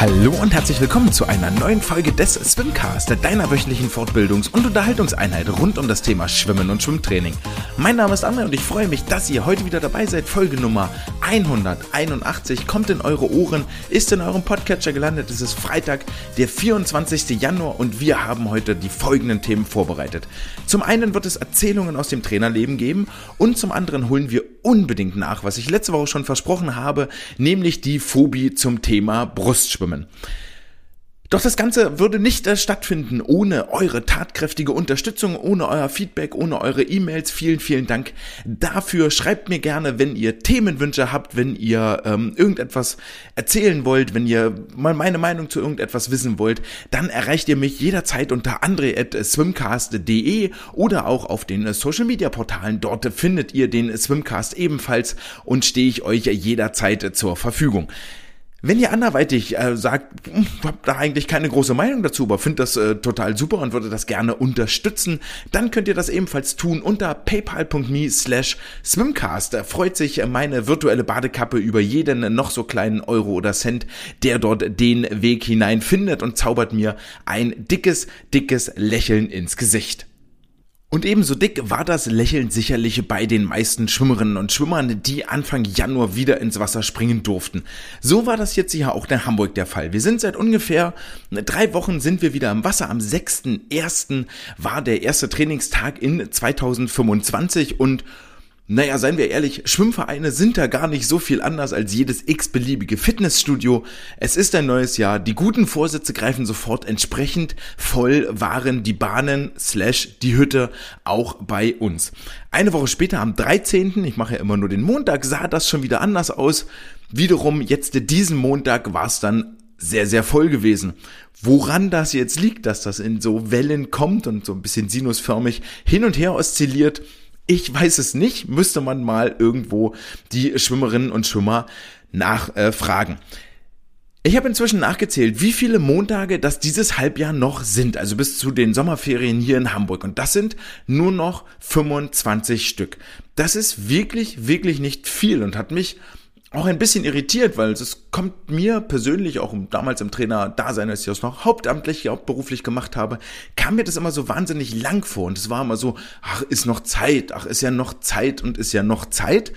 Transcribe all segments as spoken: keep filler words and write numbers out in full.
Hallo und herzlich willkommen zu einer neuen Folge des Swimcast, deiner wöchentlichen Fortbildungs- und Unterhaltungseinheit rund um das Thema Schwimmen und Schwimmtraining. Mein Name ist André und ich freue mich, dass ihr heute wieder dabei seid. Folge Nummer hunderteinundachtzig kommt in eure Ohren, ist in eurem Podcatcher gelandet. Es ist Freitag, der vierundzwanzigsten Januar und wir haben heute die folgenden Themen vorbereitet. Zum einen wird es Erzählungen aus dem Trainerleben geben und zum anderen holen wir unbedingt nach, was ich letzte Woche schon versprochen habe, nämlich die Phobie zum Thema Brustschwimmen. Doch das Ganze würde nicht äh, stattfinden ohne eure tatkräftige Unterstützung, ohne euer Feedback, ohne eure E-Mails. Vielen, vielen Dank dafür. Schreibt mir gerne, wenn ihr Themenwünsche habt, wenn ihr ähm, irgendetwas erzählen wollt, wenn ihr mal meine Meinung zu irgendetwas wissen wollt, dann erreicht ihr mich jederzeit unter andre at swimcast punkt de oder auch auf den Social Media Portalen. Dort findet ihr den Swimcast ebenfalls und stehe ich euch jederzeit zur Verfügung. Wenn ihr anderweitig äh, sagt, habt da eigentlich keine große Meinung dazu, aber findet das äh, total super und würde das gerne unterstützen, dann könnt ihr das ebenfalls tun unter paypal punkt me slash swimcast. Da freut sich meine virtuelle Badekappe über jeden noch so kleinen Euro oder Cent, der dort den Weg hinein findet und zaubert mir ein dickes, dickes Lächeln ins Gesicht. Und ebenso dick war das Lächeln sicherlich bei den meisten Schwimmerinnen und Schwimmern, die Anfang Januar wieder ins Wasser springen durften. So war das jetzt hier auch in Hamburg der Fall. Wir sind seit ungefähr drei Wochen sind wir wieder im Wasser. Am sechsten ersten war der erste Trainingstag in zweitausendfünfundzwanzig und naja, seien wir ehrlich, Schwimmvereine sind da gar nicht so viel anders als jedes x-beliebige Fitnessstudio. Es ist ein neues Jahr, die guten Vorsätze greifen sofort entsprechend, voll waren die Bahnen slash die Hütte auch bei uns. Eine Woche später am dreizehnten, ich mache ja immer nur den Montag, sah das schon wieder anders aus. Wiederum jetzt diesen Montag war es dann sehr, sehr voll gewesen. Woran das jetzt liegt, dass das in so Wellen kommt und so ein bisschen sinusförmig hin und her oszilliert, ich weiß es nicht, müsste man mal irgendwo die Schwimmerinnen und Schwimmer nachfragen. Äh, ich habe inzwischen nachgezählt, wie viele Montage das dieses Halbjahr noch sind, also bis zu den Sommerferien hier in Hamburg. Und das sind nur noch fünfundzwanzig Stück. Das ist wirklich, wirklich nicht viel und hat mich auch ein bisschen irritiert, weil es kommt mir persönlich, auch damals im Trainer-Dasein, als ich das noch hauptamtlich, hauptberuflich gemacht habe, kam mir das immer so wahnsinnig lang vor. Und es war immer so, ach, ist noch Zeit, ach, ist ja noch Zeit und ist ja noch Zeit.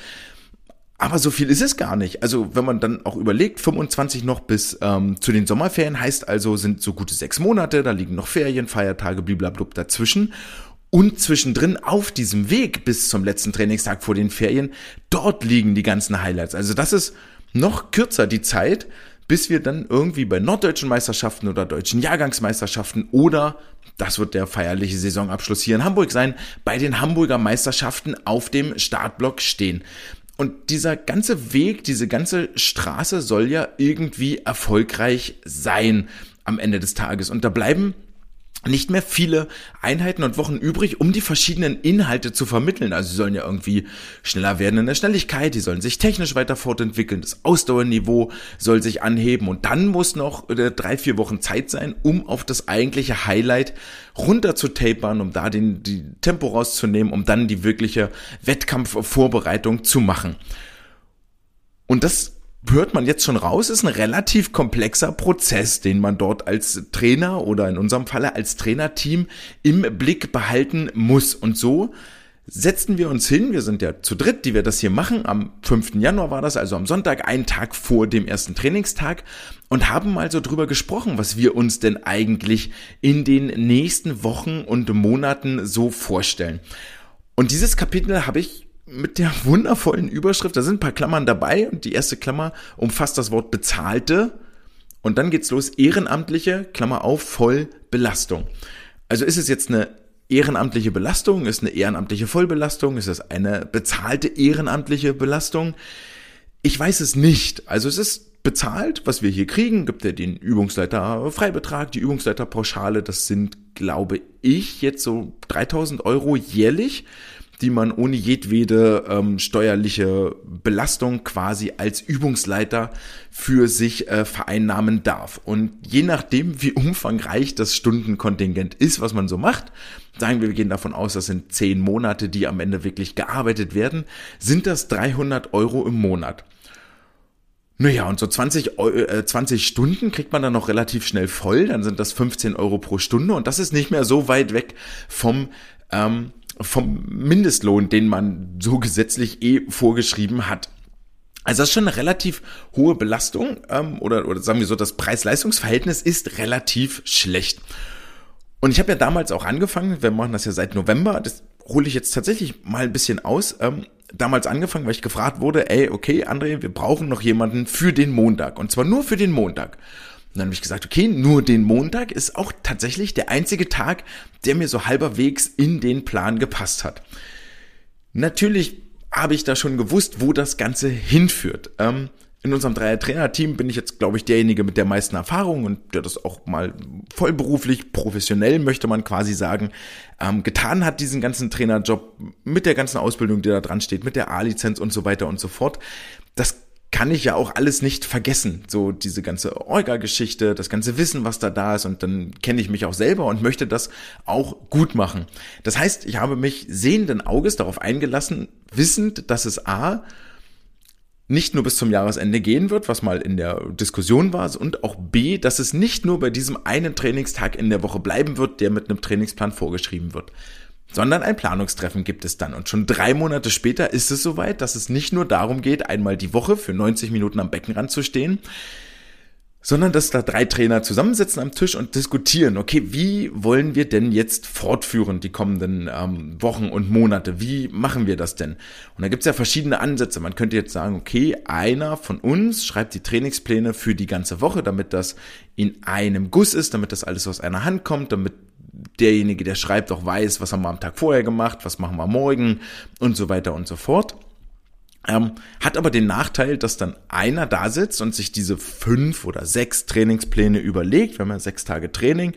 Aber so viel ist es gar nicht. Also wenn man dann auch überlegt, fünfundzwanzig noch bis ähm, zu den Sommerferien, heißt also, sind so gute sechs Monate, da liegen noch Ferien, Feiertage, bliblablub dazwischen. Und zwischendrin auf diesem Weg bis zum letzten Trainingstag vor den Ferien, dort liegen die ganzen Highlights. Also das ist noch kürzer die Zeit, bis wir dann irgendwie bei norddeutschen Meisterschaften oder deutschen Jahrgangsmeisterschaften oder, das wird der feierliche Saisonabschluss hier in Hamburg sein, bei den Hamburger Meisterschaften auf dem Startblock stehen. Und dieser ganze Weg, diese ganze Straße soll ja irgendwie erfolgreich sein am Ende des Tages. Und da bleiben nicht mehr viele Einheiten und Wochen übrig, um die verschiedenen Inhalte zu vermitteln. Also sie sollen ja irgendwie schneller werden in der Schnelligkeit, die sollen sich technisch weiter fortentwickeln, das Ausdauerniveau soll sich anheben und dann muss noch äh, drei, vier Wochen Zeit sein, um auf das eigentliche Highlight runter zu tapern, um da den die Tempo rauszunehmen, um dann die wirkliche Wettkampfvorbereitung zu machen. Und das hört man jetzt schon raus, ist ein relativ komplexer Prozess, den man dort als Trainer oder in unserem Falle als Trainerteam im Blick behalten muss. Und so setzten wir uns hin, wir sind ja zu dritt, die wir das hier machen, am fünften Januar war das, also am Sonntag, einen Tag vor dem ersten Trainingstag und haben mal so drüber gesprochen, was wir uns denn eigentlich in den nächsten Wochen und Monaten so vorstellen. Und dieses Kapitel habe ich mit der wundervollen Überschrift, da sind ein paar Klammern dabei und die erste Klammer umfasst das Wort bezahlte und dann geht's los, ehrenamtliche, Klammer auf, Vollbelastung. Also ist es jetzt eine ehrenamtliche Belastung, ist eine ehrenamtliche Vollbelastung, ist es eine bezahlte ehrenamtliche Belastung? Ich weiß es nicht. Also es ist bezahlt, was wir hier kriegen, gibt ja den Übungsleiter Freibetrag, die Übungsleiterpauschale, das sind, glaube ich, jetzt so dreitausend Euro jährlich, die man ohne jedwede ähm, steuerliche Belastung quasi als Übungsleiter für sich äh, vereinnahmen darf. Und je nachdem, wie umfangreich das Stundenkontingent ist, was man so macht, sagen wir, wir gehen davon aus, das sind zehn Monate, die am Ende wirklich gearbeitet werden, sind das dreihundert Euro im Monat. Naja, und so zwanzig, äh, zwanzig Stunden kriegt man dann noch relativ schnell voll, dann sind das fünfzehn Euro pro Stunde und das ist nicht mehr so weit weg vom, ähm, vom Mindestlohn, den man so gesetzlich eh vorgeschrieben hat. Also das ist schon eine relativ hohe Belastung, ähm, oder, oder sagen wir so, das Preis-Leistungs-Verhältnis ist relativ schlecht. Und ich habe ja damals auch angefangen, wir machen das ja seit November, das hole ich jetzt tatsächlich mal ein bisschen aus, ähm, damals angefangen, weil ich gefragt wurde, ey, okay, André, wir brauchen noch jemanden für den Montag. Und zwar nur für den Montag. Und dann habe ich gesagt, okay, nur den Montag ist auch tatsächlich der einzige Tag, der mir so halberwegs in den Plan gepasst hat. Natürlich habe ich da schon gewusst, wo das Ganze hinführt. Ähm, in unserem Dreier-Trainer-Team bin ich jetzt, glaube ich, derjenige mit der meisten Erfahrung und der das auch mal vollberuflich, professionell, möchte man quasi sagen, ähm, getan hat, diesen ganzen Trainerjob mit der ganzen Ausbildung, die da dran steht, mit der A-Lizenz und so weiter und so fort. Das kann ich ja auch alles nicht vergessen, so diese ganze Orga-Geschichte, das ganze Wissen, was da da ist, und dann kenne ich mich auch selber und möchte das auch gut machen. Das heißt, ich habe mich sehenden Auges darauf eingelassen, wissend, dass es A, nicht nur bis zum Jahresende gehen wird, was mal in der Diskussion war, und auch B, dass es nicht nur bei diesem einen Trainingstag in der Woche bleiben wird, der mit einem Trainingsplan vorgeschrieben wird, sondern ein Planungstreffen gibt es dann. Und schon drei Monate später ist es soweit, dass es nicht nur darum geht, einmal die Woche für neunzig Minuten am Beckenrand zu stehen, sondern dass da drei Trainer zusammensitzen am Tisch und diskutieren, okay, wie wollen wir denn jetzt fortführen die kommenden ähm, Wochen und Monate? Wie machen wir das denn? Und da gibt es ja verschiedene Ansätze. Man könnte jetzt sagen, okay, einer von uns schreibt die Trainingspläne für die ganze Woche, damit das in einem Guss ist, damit das alles aus einer Hand kommt, damit derjenige, der schreibt, auch weiß, was haben wir am Tag vorher gemacht, was machen wir morgen und so weiter und so fort. Ähm, hat aber den Nachteil, dass dann einer da sitzt und sich diese fünf oder sechs Trainingspläne überlegt. Wir haben ja sechs Tage Training,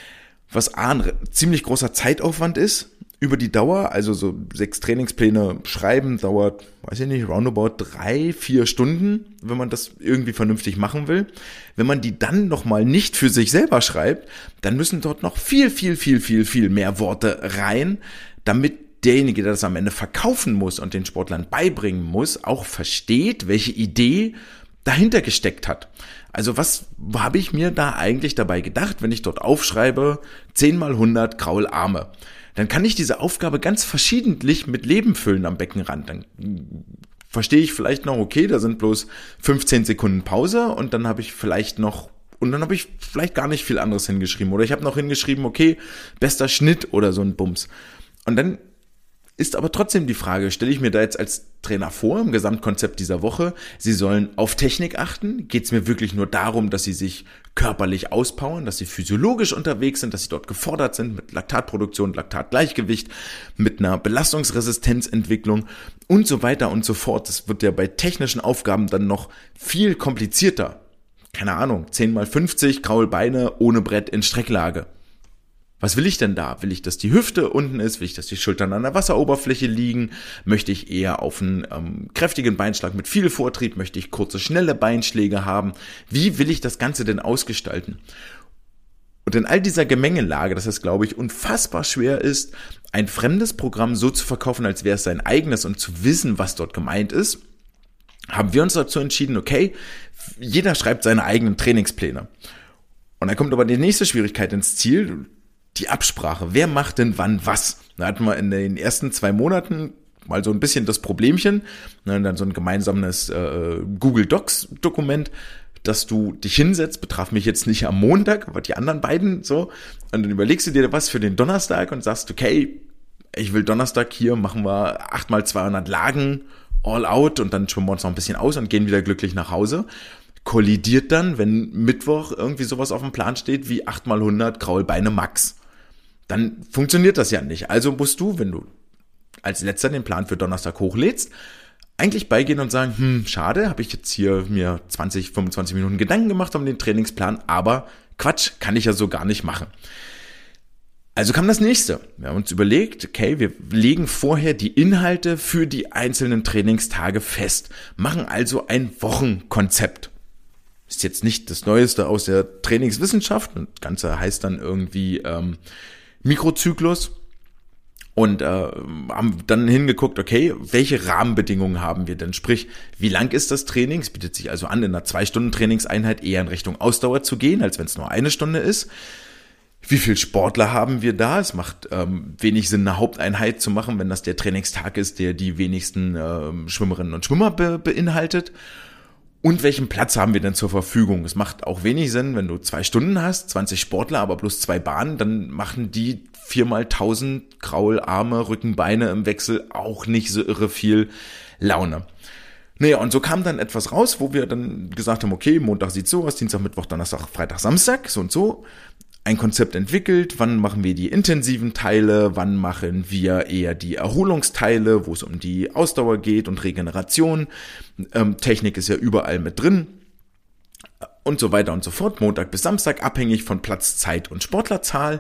was A, ein ziemlich großer Zeitaufwand ist über die Dauer. Also so sechs Trainingspläne schreiben dauert, weiß ich nicht, roundabout drei, vier Stunden, wenn man das irgendwie vernünftig machen will. Wenn man die dann nochmal nicht für sich selber schreibt, dann müssen dort noch viel, viel, viel, viel, viel mehr Worte rein, damit derjenige, der das am Ende verkaufen muss und den Sportlern beibringen muss, auch versteht, welche Idee dahinter gesteckt hat. Also was habe ich mir da eigentlich dabei gedacht, wenn ich dort aufschreibe, zehn mal hundert Kraularme? Dann kann ich diese Aufgabe ganz verschiedentlich mit Leben füllen am Beckenrand. Dann verstehe ich vielleicht noch, okay, da sind bloß fünfzehn Sekunden Pause und dann habe ich vielleicht noch, und dann habe ich vielleicht gar nicht viel anderes hingeschrieben. Oder ich habe noch hingeschrieben, okay, bester Schnitt oder so ein Bums. Und dann ist aber trotzdem die Frage, stelle ich mir da jetzt als Trainer vor, im Gesamtkonzept dieser Woche, sie sollen auf Technik achten? Geht es mir wirklich nur darum, dass sie sich körperlich auspowern, dass sie physiologisch unterwegs sind, dass sie dort gefordert sind mit Laktatproduktion, Laktatgleichgewicht, mit einer Belastungsresistenzentwicklung und so weiter und so fort. Das wird ja bei technischen Aufgaben dann noch viel komplizierter. Keine Ahnung, zehn mal fünfzig, graue Beine ohne Brett in Strecklage. Was will ich denn da? Will ich, dass die Hüfte unten ist? Will ich, dass die Schultern an der Wasseroberfläche liegen? Möchte ich eher auf einen ähm, kräftigen Beinschlag mit viel Vortrieb? Möchte ich kurze, schnelle Beinschläge haben? Wie will ich das Ganze denn ausgestalten? Und in all dieser Gemengelage, dass es, glaube ich, unfassbar schwer ist, ein fremdes Programm so zu verkaufen, als wäre es sein eigenes und zu wissen, was dort gemeint ist, haben wir uns dazu entschieden, okay, jeder schreibt seine eigenen Trainingspläne. Und dann kommt aber die nächste Schwierigkeit ins Ziel, die Absprache. Wer macht denn wann was? Da hatten wir in den ersten zwei Monaten mal so ein bisschen das Problemchen, ne, dann so ein gemeinsames äh, Google Docs Dokument, dass du dich hinsetzt, betraf mich jetzt nicht am Montag, aber die anderen beiden so, und dann überlegst du dir was für den Donnerstag und sagst, okay, ich will Donnerstag, hier machen wir acht mal zweihundert Lagen all out und dann schwimmen wir uns noch ein bisschen aus und gehen wieder glücklich nach Hause. Kollidiert dann, wenn Mittwoch irgendwie sowas auf dem Plan steht wie acht mal hundert graue Beine Max. Dann funktioniert das ja nicht. Also musst du, wenn du als letzter den Plan für Donnerstag hochlädst, eigentlich beigehen und sagen, hm, schade, habe ich jetzt hier mir zwanzig, fünfundzwanzig Minuten Gedanken gemacht um den Trainingsplan, aber Quatsch, kann ich ja so gar nicht machen. Also kam das nächste. Wir haben uns überlegt, okay, wir legen vorher die Inhalte für die einzelnen Trainingstage fest, machen also ein Wochenkonzept. Ist jetzt nicht das Neueste aus der Trainingswissenschaft, das Ganze heißt dann irgendwie ähm, Mikrozyklus, Und äh, haben dann hingeguckt, okay, welche Rahmenbedingungen haben wir denn? Sprich, wie lang ist das Training? Es bietet sich also an, in einer zwei Stunden Trainingseinheit eher in Richtung Ausdauer zu gehen, als wenn es nur eine Stunde ist. Wie viele Sportler haben wir da? Es macht ähm, wenig Sinn, eine Haupteinheit zu machen, wenn das der Trainingstag ist, der die wenigsten ähm, Schwimmerinnen und Schwimmer be- beinhaltet. Und welchen Platz haben wir denn zur Verfügung? Es macht auch wenig Sinn, wenn du zwei Stunden hast, zwanzig Sportler, aber bloß zwei Bahnen, dann machen die viermal tausend Kraul, Arme, Rücken, Beine im Wechsel auch nicht so irre viel Laune. Naja, und so kam dann etwas raus, wo wir dann gesagt haben, okay, Montag sieht so aus, Dienstag, Mittwoch, Donnerstag, Freitag, Samstag, so und so. Ein Konzept entwickelt, wann machen wir die intensiven Teile, wann machen wir eher die Erholungsteile, wo es um die Ausdauer geht und Regeneration. Ähm, Technik ist ja überall mit drin und so weiter und so fort. Montag bis Samstag, abhängig von Platz, Zeit und Sportlerzahl.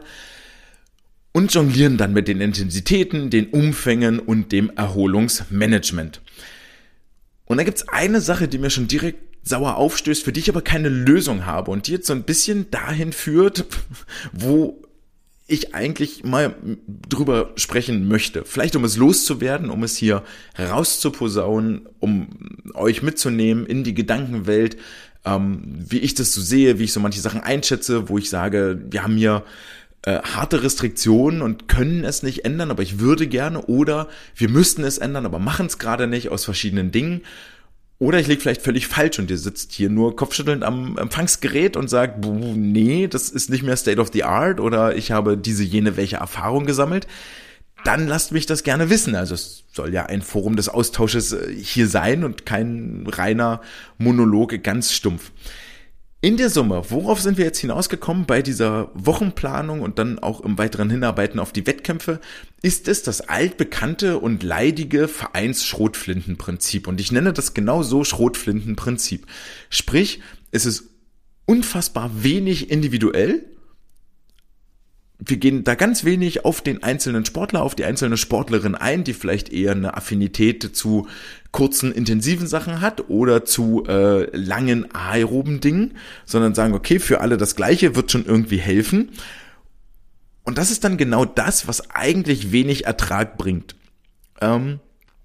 Und jonglieren dann mit den Intensitäten, den Umfängen und dem Erholungsmanagement. Und da gibt's eine Sache, die mir schon direkt sauer aufstößt, für die ich aber keine Lösung habe und die jetzt so ein bisschen dahin führt, wo ich eigentlich mal drüber sprechen möchte. Vielleicht um es loszuwerden, um es hier rauszuposaunen, um euch mitzunehmen in die Gedankenwelt, ähm, wie ich das so sehe, wie ich so manche Sachen einschätze, wo ich sage, wir haben hier äh, harte Restriktionen und können es nicht ändern, aber ich würde gerne, oder wir müssten es ändern, aber machen es gerade nicht aus verschiedenen Dingen. Oder ich liege vielleicht völlig falsch und ihr sitzt hier nur kopfschüttelnd am Empfangsgerät und sagt, nee, das ist nicht mehr State of the Art oder ich habe diese, jene, welche Erfahrung gesammelt. Dann lasst mich das gerne wissen. Also es soll ja ein Forum des Austausches hier sein und kein reiner Monolog, ganz stumpf. In der Summe, worauf sind wir jetzt hinausgekommen bei dieser Wochenplanung und dann auch im weiteren Hinarbeiten auf die Wettkämpfe, ist es das altbekannte und leidige Vereins-Schrotflinten-Prinzip. Und ich nenne das genau so Schrotflinten-Prinzip. Sprich, es ist unfassbar wenig individuell. Wir gehen da ganz wenig auf den einzelnen Sportler, auf die einzelne Sportlerin ein, die vielleicht eher eine Affinität zu kurzen, intensiven Sachen hat oder zu äh, langen, aeroben Dingen, sondern sagen, okay, für alle das Gleiche wird schon irgendwie helfen. Und das ist dann genau das, was eigentlich wenig Ertrag bringt. Ähm,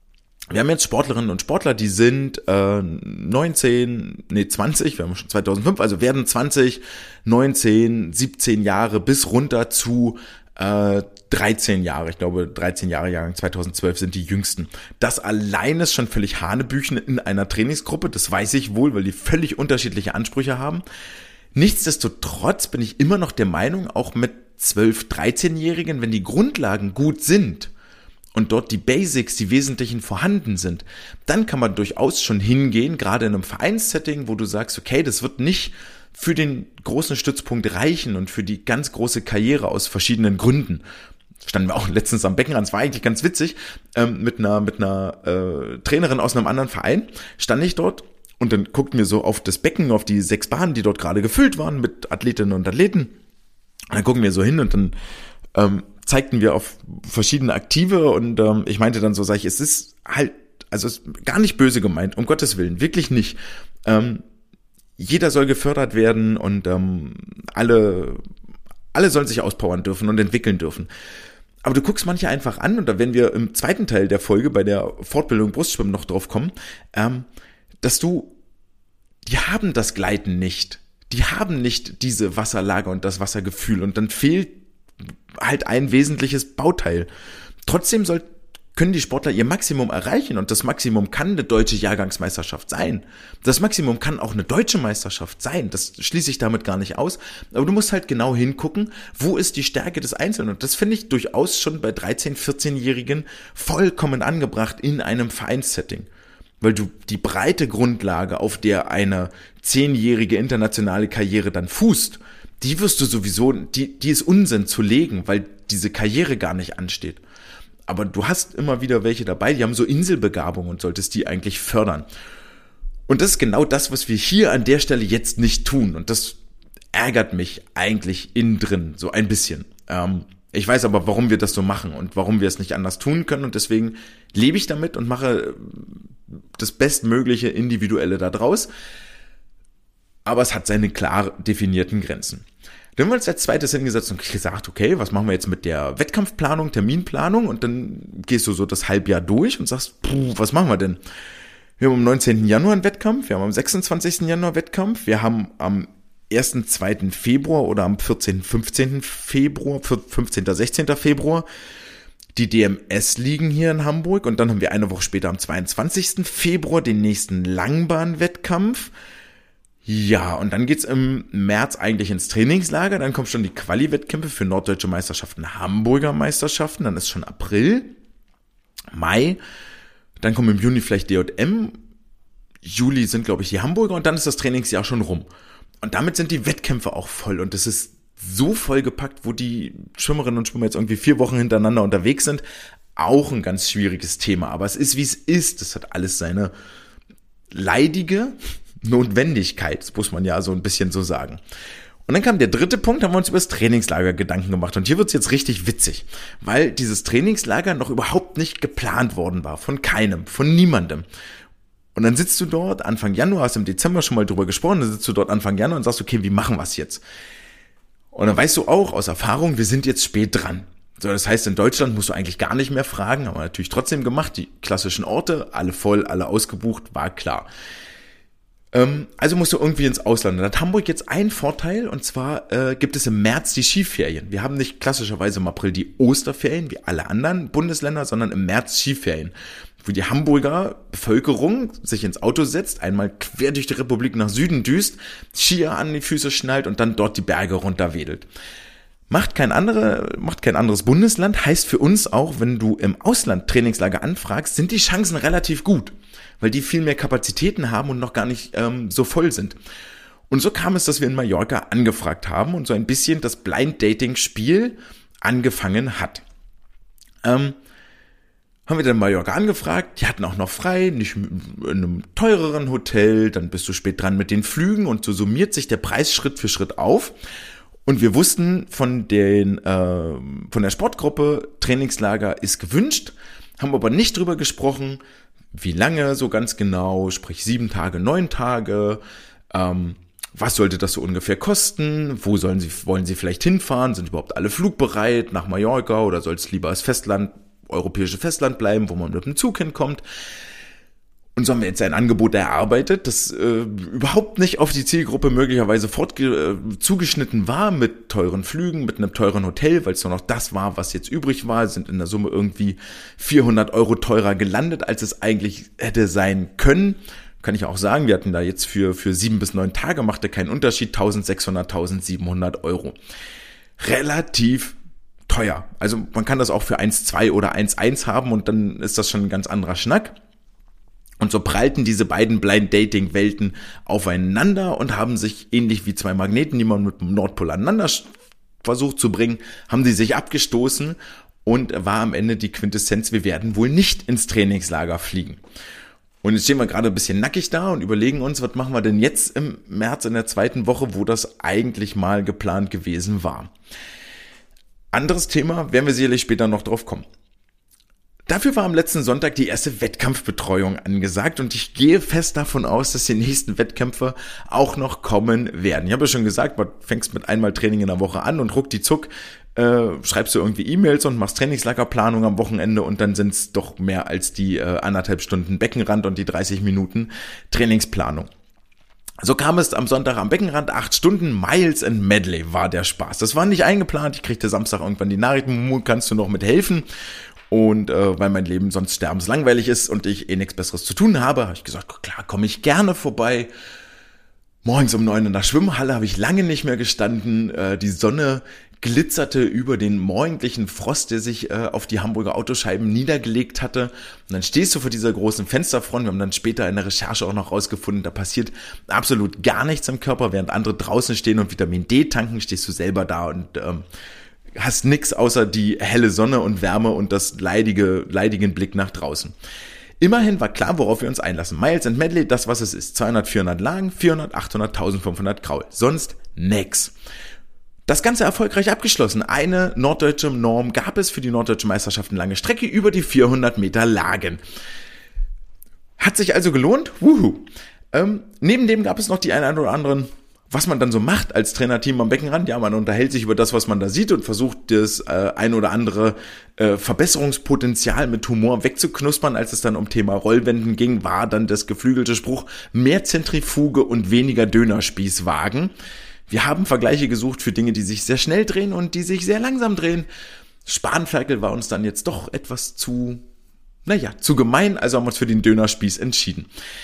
wir haben jetzt Sportlerinnen und Sportler, die sind äh, neunzehn, nee zwanzig, wir haben schon zweitausendfünf, also werden zwanzig, neunzehn, siebzehn Jahre bis runter zu äh, dreizehn Jahre. Ich glaube, dreizehn Jahre, Jahrgang zweitausendzwölf sind die jüngsten. Das allein ist schon völlig Hanebüchen in einer Trainingsgruppe, das weiß ich wohl, weil die völlig unterschiedliche Ansprüche haben. Nichtsdestotrotz bin ich immer noch der Meinung, auch mit zwölf-, dreizehnjährigen, wenn die Grundlagen gut sind, und dort die Basics, die Wesentlichen vorhanden sind, dann kann man durchaus schon hingehen, gerade in einem Vereinssetting, wo du sagst, okay, das wird nicht für den großen Stützpunkt reichen und für die ganz große Karriere aus verschiedenen Gründen. Standen wir auch letztens am Beckenrand, es war eigentlich ganz witzig, ähm, mit einer, mit einer äh, Trainerin aus einem anderen Verein stand ich dort und dann guckten wir so auf das Becken, auf die sechs Bahnen, die dort gerade gefüllt waren mit Athletinnen und Athleten. Und dann gucken wir so hin und dann ähm, zeigten wir auf verschiedene Aktive und ähm, ich meinte dann so, sag ich, es ist halt, also es ist gar nicht böse gemeint, um Gottes Willen, wirklich nicht. Ähm, jeder soll gefördert werden und ähm, alle, alle sollen sich auspowern dürfen und entwickeln dürfen. Aber du guckst manche einfach an und da werden wir im zweiten Teil der Folge bei der Fortbildung Brustschwimmen noch drauf kommen, ähm, dass du, die haben das Gleiten nicht. Die haben nicht diese Wasserlage und das Wassergefühl und dann fehlt halt ein wesentliches Bauteil. Trotzdem soll, können die Sportler ihr Maximum erreichen und das Maximum kann eine deutsche Jahrgangsmeisterschaft sein. Das Maximum kann auch eine deutsche Meisterschaft sein. Das schließe ich damit gar nicht aus. Aber du musst halt genau hingucken, wo ist die Stärke des Einzelnen. Und das finde ich durchaus schon bei dreizehn-, vierzehnjährigen vollkommen angebracht in einem Vereinssetting. Weil du die breite Grundlage, auf der eine zehnjährige internationale Karriere dann fußt, die wirst du sowieso, die, die ist Unsinn zu legen, weil diese Karriere gar nicht ansteht. Aber du hast immer wieder welche dabei, die haben so Inselbegabung und solltest die eigentlich fördern. Und das ist genau das, was wir hier an der Stelle jetzt nicht tun. Und das ärgert mich eigentlich innen drin, so ein bisschen. Ähm, ich weiß aber, warum wir das so machen und warum wir es nicht anders tun können. Und deswegen lebe ich damit und mache das bestmögliche Individuelle da draus. Aber es hat seine klar definierten Grenzen. Dann haben wir uns als zweites hingesetzt und gesagt, okay, was machen wir jetzt mit der Wettkampfplanung, Terminplanung? Und dann gehst du so das Halbjahr durch und sagst, puh, was machen wir denn? Wir haben am neunzehnten Januar einen Wettkampf, wir haben am sechsundzwanzigsten Januar Wettkampf, wir haben am ersten, zweiten Februar oder am vierzehnten, fünfzehnten Februar, fünfzehnten, sechzehnten Februar die D M S-Ligen hier in Hamburg und dann haben wir eine Woche später am zweiundzwanzigsten Februar den nächsten Langbahn-Wettkampf. Ja, und dann geht's im März eigentlich ins Trainingslager, dann kommen schon die Quali-Wettkämpfe für Norddeutsche Meisterschaften, Hamburger Meisterschaften, dann ist schon April, Mai, dann kommen im Juni vielleicht D J M, Juli sind glaube ich die Hamburger und dann ist das Trainingsjahr schon rum. Und damit sind die Wettkämpfe auch voll und es ist so vollgepackt, wo die Schwimmerinnen und Schwimmer jetzt irgendwie vier Wochen hintereinander unterwegs sind, auch ein ganz schwieriges Thema, aber es ist wie es ist, das hat alles seine leidige Notwendigkeit, das muss man ja so ein bisschen so sagen. Und dann kam der dritte Punkt, haben wir uns über das Trainingslager Gedanken gemacht. Und hier wird's jetzt richtig witzig, weil dieses Trainingslager noch überhaupt nicht geplant worden war. Von keinem, von niemandem. Und dann sitzt du dort Anfang Januar, hast im Dezember schon mal drüber gesprochen, dann sitzt du dort Anfang Januar und sagst, okay, wie machen wir's jetzt? Und dann weißt du auch aus Erfahrung, wir sind jetzt spät dran. So, das heißt, in Deutschland musst du eigentlich gar nicht mehr fragen, haben wir natürlich trotzdem gemacht. Die klassischen Orte, alle voll, alle ausgebucht, war klar. Also musst du irgendwie ins Ausland. Und hat Hamburg jetzt einen Vorteil, und zwar äh, gibt es im März die Skiferien. Wir haben nicht klassischerweise im April die Osterferien, wie alle anderen Bundesländer, sondern im März Skiferien, wo die Hamburger Bevölkerung sich ins Auto setzt, einmal quer durch die Republik nach Süden düst, Skier an die Füße schnallt und dann dort die Berge runterwedelt. Macht kein andere, macht kein anderes Bundesland, heißt für uns auch, wenn du im Ausland Trainingslager anfragst, sind die Chancen relativ gut, weil die viel mehr Kapazitäten haben und noch gar nicht ähm, so voll sind. Und so kam es, dass wir in Mallorca angefragt haben und so ein bisschen das Blind-Dating-Spiel angefangen hat. Ähm, haben wir dann in Mallorca angefragt, die hatten auch noch frei, nicht in einem teureren Hotel, dann bist du spät dran mit den Flügen und so summiert sich der Preis Schritt für Schritt auf. Und wir wussten von den äh, von der Sportgruppe, Trainingslager ist gewünscht, haben aber nicht drüber gesprochen, wie lange so ganz genau, sprich sieben Tage, neun Tage, ähm, was sollte das so ungefähr kosten, wo sollen Sie, wollen Sie vielleicht hinfahren, sind überhaupt alle flugbereit nach Mallorca oder soll es lieber als Festland, europäische Festland bleiben, wo man mit dem Zug hinkommt. Und so haben wir jetzt ein Angebot erarbeitet, das äh, überhaupt nicht auf die Zielgruppe möglicherweise fortge- äh, zugeschnitten war, mit teuren Flügen, mit einem teuren Hotel, weil es nur noch das war, was jetzt übrig war, sind in der Summe irgendwie vierhundert Euro teurer gelandet, als es eigentlich hätte sein können. Kann ich auch sagen, wir hatten da jetzt für für sieben bis neun Tage, machte keinen Unterschied, eintausendsechshundert, eintausendsiebenhundert Euro. Relativ teuer. Also man kann das auch für eins Komma zwei oder eins Komma eins haben und dann ist das schon ein ganz anderer Schnack. Und so prallten diese beiden Blind-Dating-Welten aufeinander und haben sich, ähnlich wie zwei Magneten, die man mit dem Nordpol aneinander versucht zu bringen, haben sie sich abgestoßen und war am Ende die Quintessenz, wir werden wohl nicht ins Trainingslager fliegen. Und jetzt stehen wir gerade ein bisschen nackig da und überlegen uns, was machen wir denn jetzt im März in der zweiten Woche, wo das eigentlich mal geplant gewesen war. Anderes Thema, werden wir sicherlich später noch drauf kommen. Dafür war am letzten Sonntag die erste Wettkampfbetreuung angesagt und ich gehe fest davon aus, dass die nächsten Wettkämpfe auch noch kommen werden. Ich habe ja schon gesagt, man fängst mit einmal Training in der Woche an und ruckdizuck äh, schreibst du irgendwie E-Mails und machst Trainingslagerplanung am Wochenende und dann sind es doch mehr als die äh, anderthalb Stunden Beckenrand und die dreißig Minuten Trainingsplanung. So kam es am Sonntag am Beckenrand, acht Stunden, Miles and Medley war der Spaß. Das war nicht eingeplant, ich kriegte Samstag irgendwann die Nachricht, kannst du noch mit helfen? Und äh, weil mein Leben sonst sterbenslangweilig ist und ich eh nichts Besseres zu tun habe, habe ich gesagt, klar, komme ich gerne vorbei. Morgens um neun in der Schwimmhalle habe ich lange nicht mehr gestanden. Äh, die Sonne glitzerte über den morgendlichen Frost, der sich äh, auf die Hamburger Autoscheiben niedergelegt hatte. Und dann stehst du vor dieser großen Fensterfront. Wir haben dann später in der Recherche auch noch rausgefunden, da passiert absolut gar nichts im Körper. Während andere draußen stehen und Vitamin D tanken, stehst du selber da und ähm, hast nix außer die helle Sonne und Wärme und das leidige, leidigen Blick nach draußen. Immerhin war klar, worauf wir uns einlassen. Miles and Medley, das was es ist. zweihundert, vierhundert Lagen, vierhundert, achthundert, eintausendfünfhundert Kraul. Sonst nix. Das Ganze erfolgreich abgeschlossen. Eine norddeutsche Norm gab es für die norddeutsche Meisterschaften lange Strecke über die vierhundert Meter Lagen. Hat sich also gelohnt. Wuhu. Ähm, neben dem gab es noch die einen oder anderen Was man dann so macht als Trainerteam am Beckenrand, ja, man unterhält sich über das, was man da sieht und versucht, das äh, ein oder andere äh, Verbesserungspotenzial mit Humor wegzuknuspern. Als es dann um Thema Rollwenden ging, war dann das geflügelte Spruch, mehr Zentrifuge und weniger Dönerspießwagen. Wir haben Vergleiche gesucht für Dinge, die sich sehr schnell drehen und die sich sehr langsam drehen. Spanferkel war uns dann jetzt doch etwas zu, naja, zu gemein, also haben wir uns für den Dönerspieß entschieden.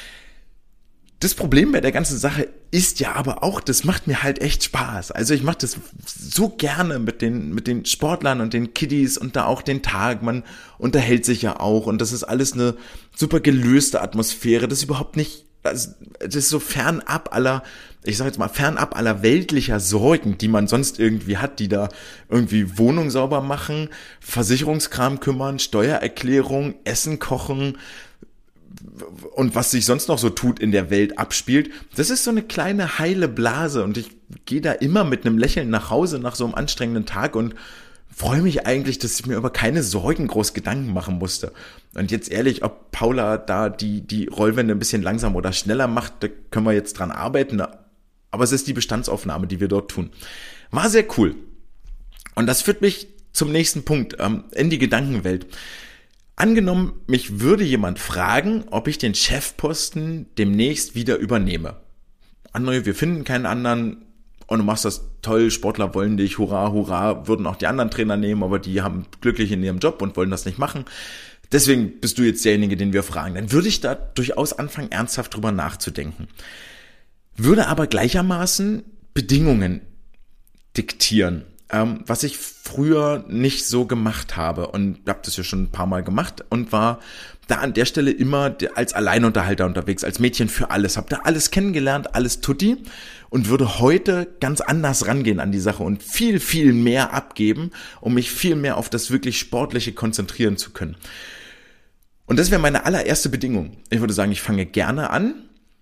Das Problem bei der ganzen Sache ist ja aber auch, das macht mir halt echt Spaß. Also ich mache das so gerne mit den mit den Sportlern und den Kiddies und da auch den Tag. Man unterhält sich ja auch und das ist alles eine super gelöste Atmosphäre. Das ist überhaupt nicht, das ist so fernab aller, ich sag jetzt mal fernab aller weltlicher Sorgen, die man sonst irgendwie hat, die da irgendwie Wohnung sauber machen, Versicherungskram kümmern, Steuererklärung, Essen kochen, und was sich sonst noch so tut in der Welt abspielt, das ist so eine kleine heile Blase und ich gehe da immer mit einem Lächeln nach Hause nach so einem anstrengenden Tag und freue mich eigentlich, dass ich mir über keine Sorgen groß Gedanken machen musste. Und jetzt ehrlich, ob Paula da die die Rollwände ein bisschen langsamer oder schneller macht, da können wir jetzt dran arbeiten, aber es ist die Bestandsaufnahme, die wir dort tun. War sehr cool. Und das führt mich zum nächsten Punkt, ähm, in die Gedankenwelt. Angenommen, mich würde jemand fragen, ob ich den Chefposten demnächst wieder übernehme. André, wir finden keinen anderen und du machst das toll, Sportler wollen dich, hurra, hurra, würden auch die anderen Trainer nehmen, aber die haben glücklich in ihrem Job und wollen das nicht machen. Deswegen bist du jetzt derjenige, den wir fragen. Dann würde ich da durchaus anfangen, ernsthaft drüber nachzudenken. Würde aber gleichermaßen Bedingungen diktieren. Ähm, was ich früher nicht so gemacht habe und habe das ja schon ein paar Mal gemacht und war da an der Stelle immer als Alleinunterhalter unterwegs, als Mädchen für alles, habe da alles kennengelernt, alles tutti und würde heute ganz anders rangehen an die Sache und viel, viel mehr abgeben, um mich viel mehr auf das wirklich Sportliche konzentrieren zu können. Und das wäre meine allererste Bedingung. Ich würde sagen, ich fange gerne an,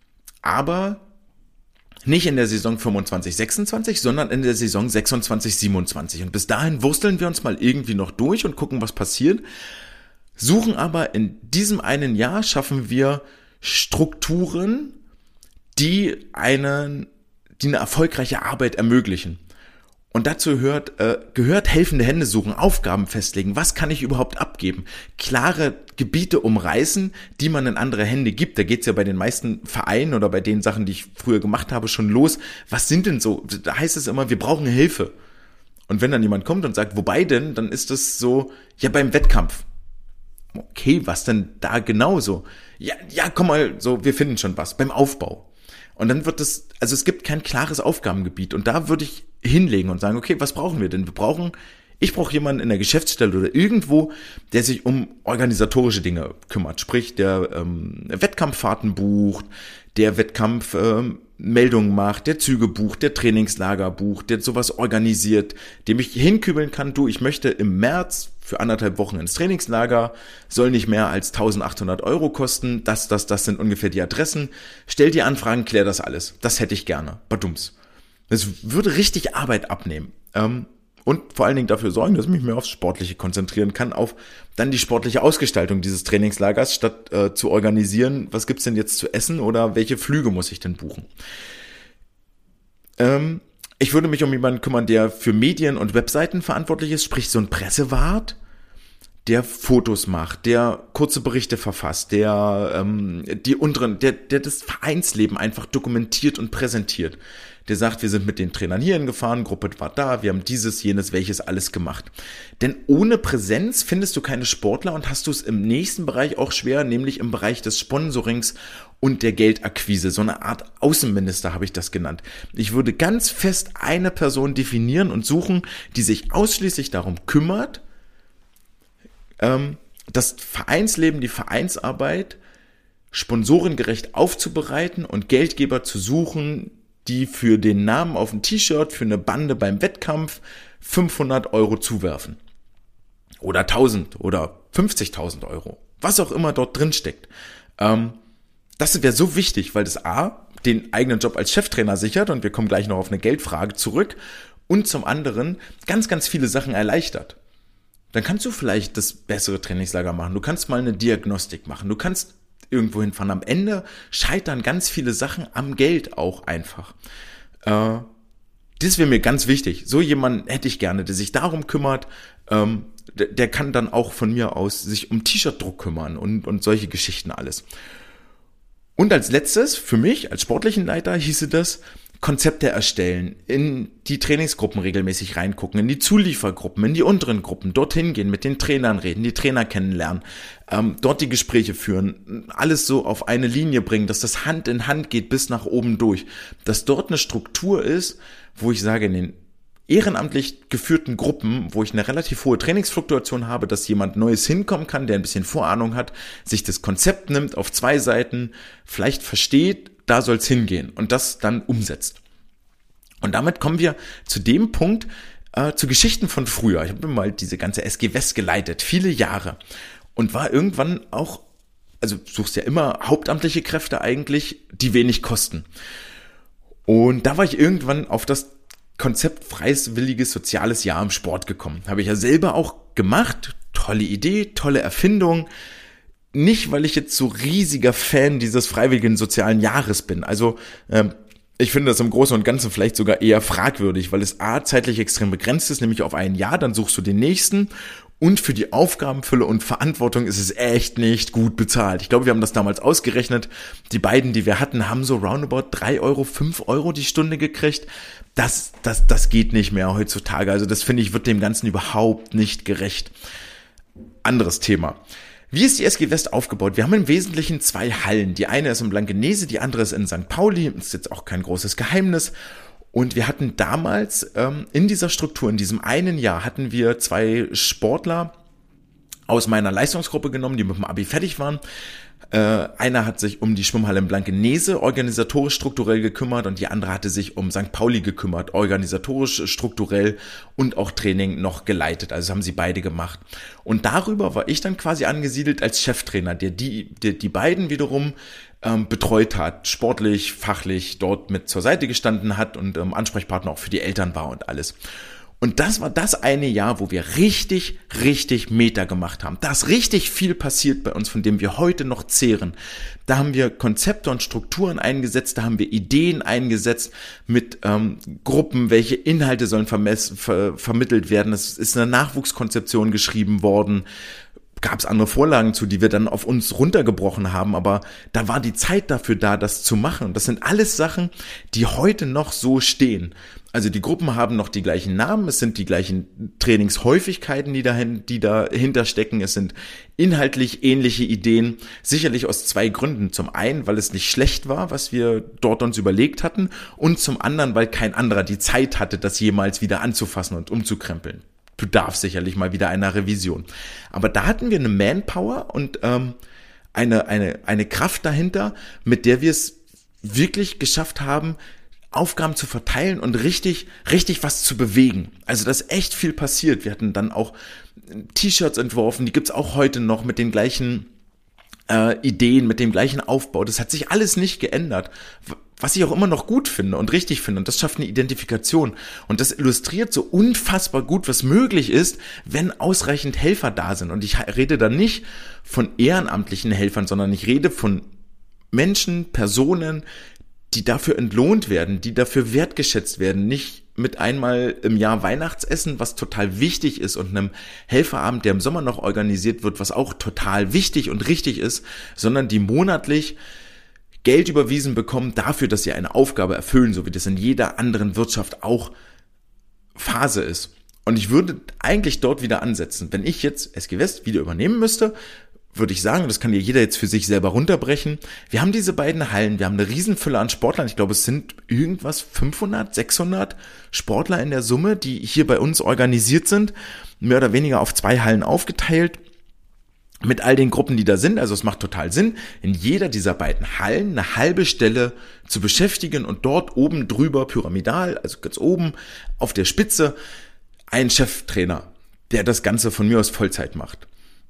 aber nicht in der Saison fünfundzwanzig sechsundzwanzig, sondern in der Saison sechsundzwanzig siebenundzwanzig. Und bis dahin wursteln wir uns mal irgendwie noch durch und gucken, was passiert. Suchen aber in diesem einen Jahr, schaffen wir Strukturen, die eine, die eine erfolgreiche Arbeit ermöglichen. Und dazu gehört, äh, gehört helfende Hände suchen, Aufgaben festlegen. Was kann ich überhaupt abgeben? Klare Gebiete umreißen, die man in andere Hände gibt. Da geht's ja bei den meisten Vereinen oder bei den Sachen, die ich früher gemacht habe, schon los. Was sind denn so? Da heißt es immer, wir brauchen Hilfe. Und wenn dann jemand kommt und sagt, wobei denn, dann ist das so, ja, beim Wettkampf. Okay, was denn da genauso? Ja, ja, komm mal, so, wir finden schon was. Beim Aufbau. Und dann wird es, also es gibt kein klares Aufgabengebiet. Und da würde ich hinlegen und sagen, okay, was brauchen wir denn? Wir brauchen, ich brauche jemanden in der Geschäftsstelle oder irgendwo, der sich um organisatorische Dinge kümmert. Sprich, der ähm, Wettkampffahrten bucht, der Wettkampfmeldungen ähm, macht, der Züge bucht, der Trainingslager bucht, der sowas organisiert, dem ich hinkübeln kann, du, ich möchte im März für anderthalb Wochen ins Trainingslager, soll nicht mehr als eintausendachthundert Euro kosten, das, das, das sind ungefähr die Adressen, stell die Anfragen, klär das alles. Das hätte ich gerne. Badums. Das würde richtig Arbeit abnehmen. Ähm, und vor allen Dingen dafür sorgen, dass ich mich mehr aufs Sportliche konzentrieren kann, auf dann die sportliche Ausgestaltung dieses Trainingslagers, statt äh, zu organisieren, was gibt's denn jetzt zu essen oder welche Flüge muss ich denn buchen. Ähm, ich würde mich um jemanden kümmern, der für Medien und Webseiten verantwortlich ist, sprich so ein Pressewart, der Fotos macht, der kurze Berichte verfasst, der ähm, die unteren, der, der das Vereinsleben einfach dokumentiert und präsentiert. Der sagt, wir sind mit den Trainern hierhin gefahren, Gruppe war da, wir haben dieses, jenes, welches alles gemacht. Denn ohne Präsenz findest du keine Sportler und hast du es im nächsten Bereich auch schwer, nämlich im Bereich des Sponsorings und der Geldakquise. So eine Art Außenminister habe ich das genannt. Ich würde ganz fest eine Person definieren und suchen, die sich ausschließlich darum kümmert, ähm, das Vereinsleben, die Vereinsarbeit sponsorengerecht aufzubereiten und Geldgeber zu suchen, die für den Namen auf dem T-Shirt, für eine Bande beim Wettkampf fünfhundert Euro zuwerfen. Oder tausend oder fünfzigtausend Euro. Was auch immer dort drin steckt. Ähm, das wäre so wichtig, weil das A, den eigenen Job als Cheftrainer sichert und wir kommen gleich noch auf eine Geldfrage zurück und zum anderen ganz, ganz viele Sachen erleichtert. Dann kannst du vielleicht das bessere Trainingslager machen. Du kannst mal eine Diagnostik machen. Du kannst irgendwo hinfahren. Am Ende scheitern ganz viele Sachen am Geld auch einfach. Äh, das wäre mir ganz wichtig. So jemanden hätte ich gerne, der sich darum kümmert. Ähm, der, der kann dann auch von mir aus sich um T-Shirt-Druck kümmern und, und solche Geschichten alles. Und als letztes, für mich als sportlichen Leiter, hieße das, Konzepte erstellen, in die Trainingsgruppen regelmäßig reingucken, in die Zuliefergruppen, in die unteren Gruppen, dorthin gehen, mit den Trainern reden, die Trainer kennenlernen, ähm, dort die Gespräche führen, alles so auf eine Linie bringen, dass das Hand in Hand geht bis nach oben durch, dass dort eine Struktur ist, wo ich sage, in den ehrenamtlich geführten Gruppen, wo ich eine relativ hohe Trainingsfluktuation habe, dass jemand Neues hinkommen kann, der ein bisschen Vorahnung hat, sich das Konzept nimmt auf zwei Seiten, vielleicht versteht, da soll's hingehen und das dann umsetzt. Und damit kommen wir zu dem Punkt, äh, zu Geschichten von früher. Ich habe mal diese ganze S G West geleitet, viele Jahre und war irgendwann auch, also suchst ja immer hauptamtliche Kräfte eigentlich, die wenig kosten. Und da war ich irgendwann auf das Konzept freiwilliges soziales Jahr im Sport gekommen. Habe ich ja selber auch gemacht, tolle Idee, tolle Erfindung. Nicht, weil ich jetzt so riesiger Fan dieses freiwilligen sozialen Jahres bin. Also ähm, ich finde das im Großen und Ganzen vielleicht sogar eher fragwürdig, weil es a, zeitlich extrem begrenzt ist, nämlich auf ein Jahr, dann suchst du den nächsten und für die Aufgabenfülle und Verantwortung ist es echt nicht gut bezahlt. Ich glaube, wir haben das damals ausgerechnet. Die beiden, die wir hatten, haben so roundabout drei Euro, fünf Euro die Stunde gekriegt. Das, das, das geht nicht mehr heutzutage. Also das finde ich, wird dem Ganzen überhaupt nicht gerecht. Anderes Thema. Wie ist die S G West aufgebaut? Wir haben im Wesentlichen zwei Hallen. Die eine ist in Blankenese, die andere ist in Sankt Pauli. Ist jetzt auch kein großes Geheimnis. Und wir hatten damals ähm, in dieser Struktur, in diesem einen Jahr, hatten wir zwei Sportler aus meiner Leistungsgruppe genommen, die mit dem Abi fertig waren. Äh, einer hat sich um die Schwimmhalle in Blankenese organisatorisch strukturell gekümmert und die andere hatte sich um Sankt Pauli gekümmert, organisatorisch, strukturell und auch Training noch geleitet. Also haben sie beide gemacht. Und darüber war ich dann quasi angesiedelt als Cheftrainer, der die, der die beiden wiederum ähm, betreut hat, sportlich, fachlich dort mit zur Seite gestanden hat und ähm, Ansprechpartner auch für die Eltern war und alles. Und das war das eine Jahr, wo wir richtig, richtig Meter gemacht haben. Da ist richtig viel passiert bei uns, von dem wir heute noch zehren. Da haben wir Konzepte und Strukturen eingesetzt, da haben wir Ideen eingesetzt mit ähm, Gruppen, welche Inhalte sollen vermess- ver- vermittelt werden. Es ist eine Nachwuchskonzeption geschrieben worden. Gab es andere Vorlagen zu, die wir dann auf uns runtergebrochen haben, aber da war die Zeit dafür da, das zu machen. Und das sind alles Sachen, die heute noch so stehen. Also die Gruppen haben noch die gleichen Namen, es sind die gleichen Trainingshäufigkeiten, die, dahin, die dahinter stecken, es sind inhaltlich ähnliche Ideen, sicherlich aus zwei Gründen. Zum einen, weil es nicht schlecht war, was wir dort uns überlegt hatten, und zum anderen, weil kein anderer die Zeit hatte, das jemals wieder anzufassen und umzukrempeln. Bedarf sicherlich mal wieder einer Revision. Aber da hatten wir eine Manpower und ähm, eine, eine, eine Kraft dahinter, mit der wir es wirklich geschafft haben, Aufgaben zu verteilen und richtig, richtig was zu bewegen. Also da ist echt viel passiert. Wir hatten dann auch T-Shirts entworfen, die gibt's auch heute noch mit den gleichen äh, Ideen, mit dem gleichen Aufbau. Das hat sich alles nicht geändert, was ich auch immer noch gut finde und richtig finde. Und das schafft eine Identifikation. Und das illustriert so unfassbar gut, was möglich ist, wenn ausreichend Helfer da sind. Und ich rede da nicht von ehrenamtlichen Helfern, sondern ich rede von Menschen, Personen, die dafür entlohnt werden, die dafür wertgeschätzt werden, nicht mit einmal im Jahr Weihnachtsessen, was total wichtig ist, und einem Helferabend, der im Sommer noch organisiert wird, was auch total wichtig und richtig ist, sondern die monatlich Geld überwiesen bekommen dafür, dass sie eine Aufgabe erfüllen, so wie das in jeder anderen Wirtschaft auch Phase ist. Und ich würde eigentlich dort wieder ansetzen. Wenn ich jetzt S G West wieder übernehmen müsste, würde ich sagen, das kann ja jeder jetzt für sich selber runterbrechen. Wir haben diese beiden Hallen, wir haben eine Riesenfülle an Sportlern. Ich glaube, es sind irgendwas fünfhundert, sechshundert Sportler in der Summe, die hier bei uns organisiert sind, mehr oder weniger auf zwei Hallen aufgeteilt, mit all den Gruppen, die da sind. Also es macht total Sinn, in jeder dieser beiden Hallen eine halbe Stelle zu beschäftigen und dort oben drüber, pyramidal, also ganz oben auf der Spitze, einen Cheftrainer, der das Ganze von mir aus Vollzeit macht.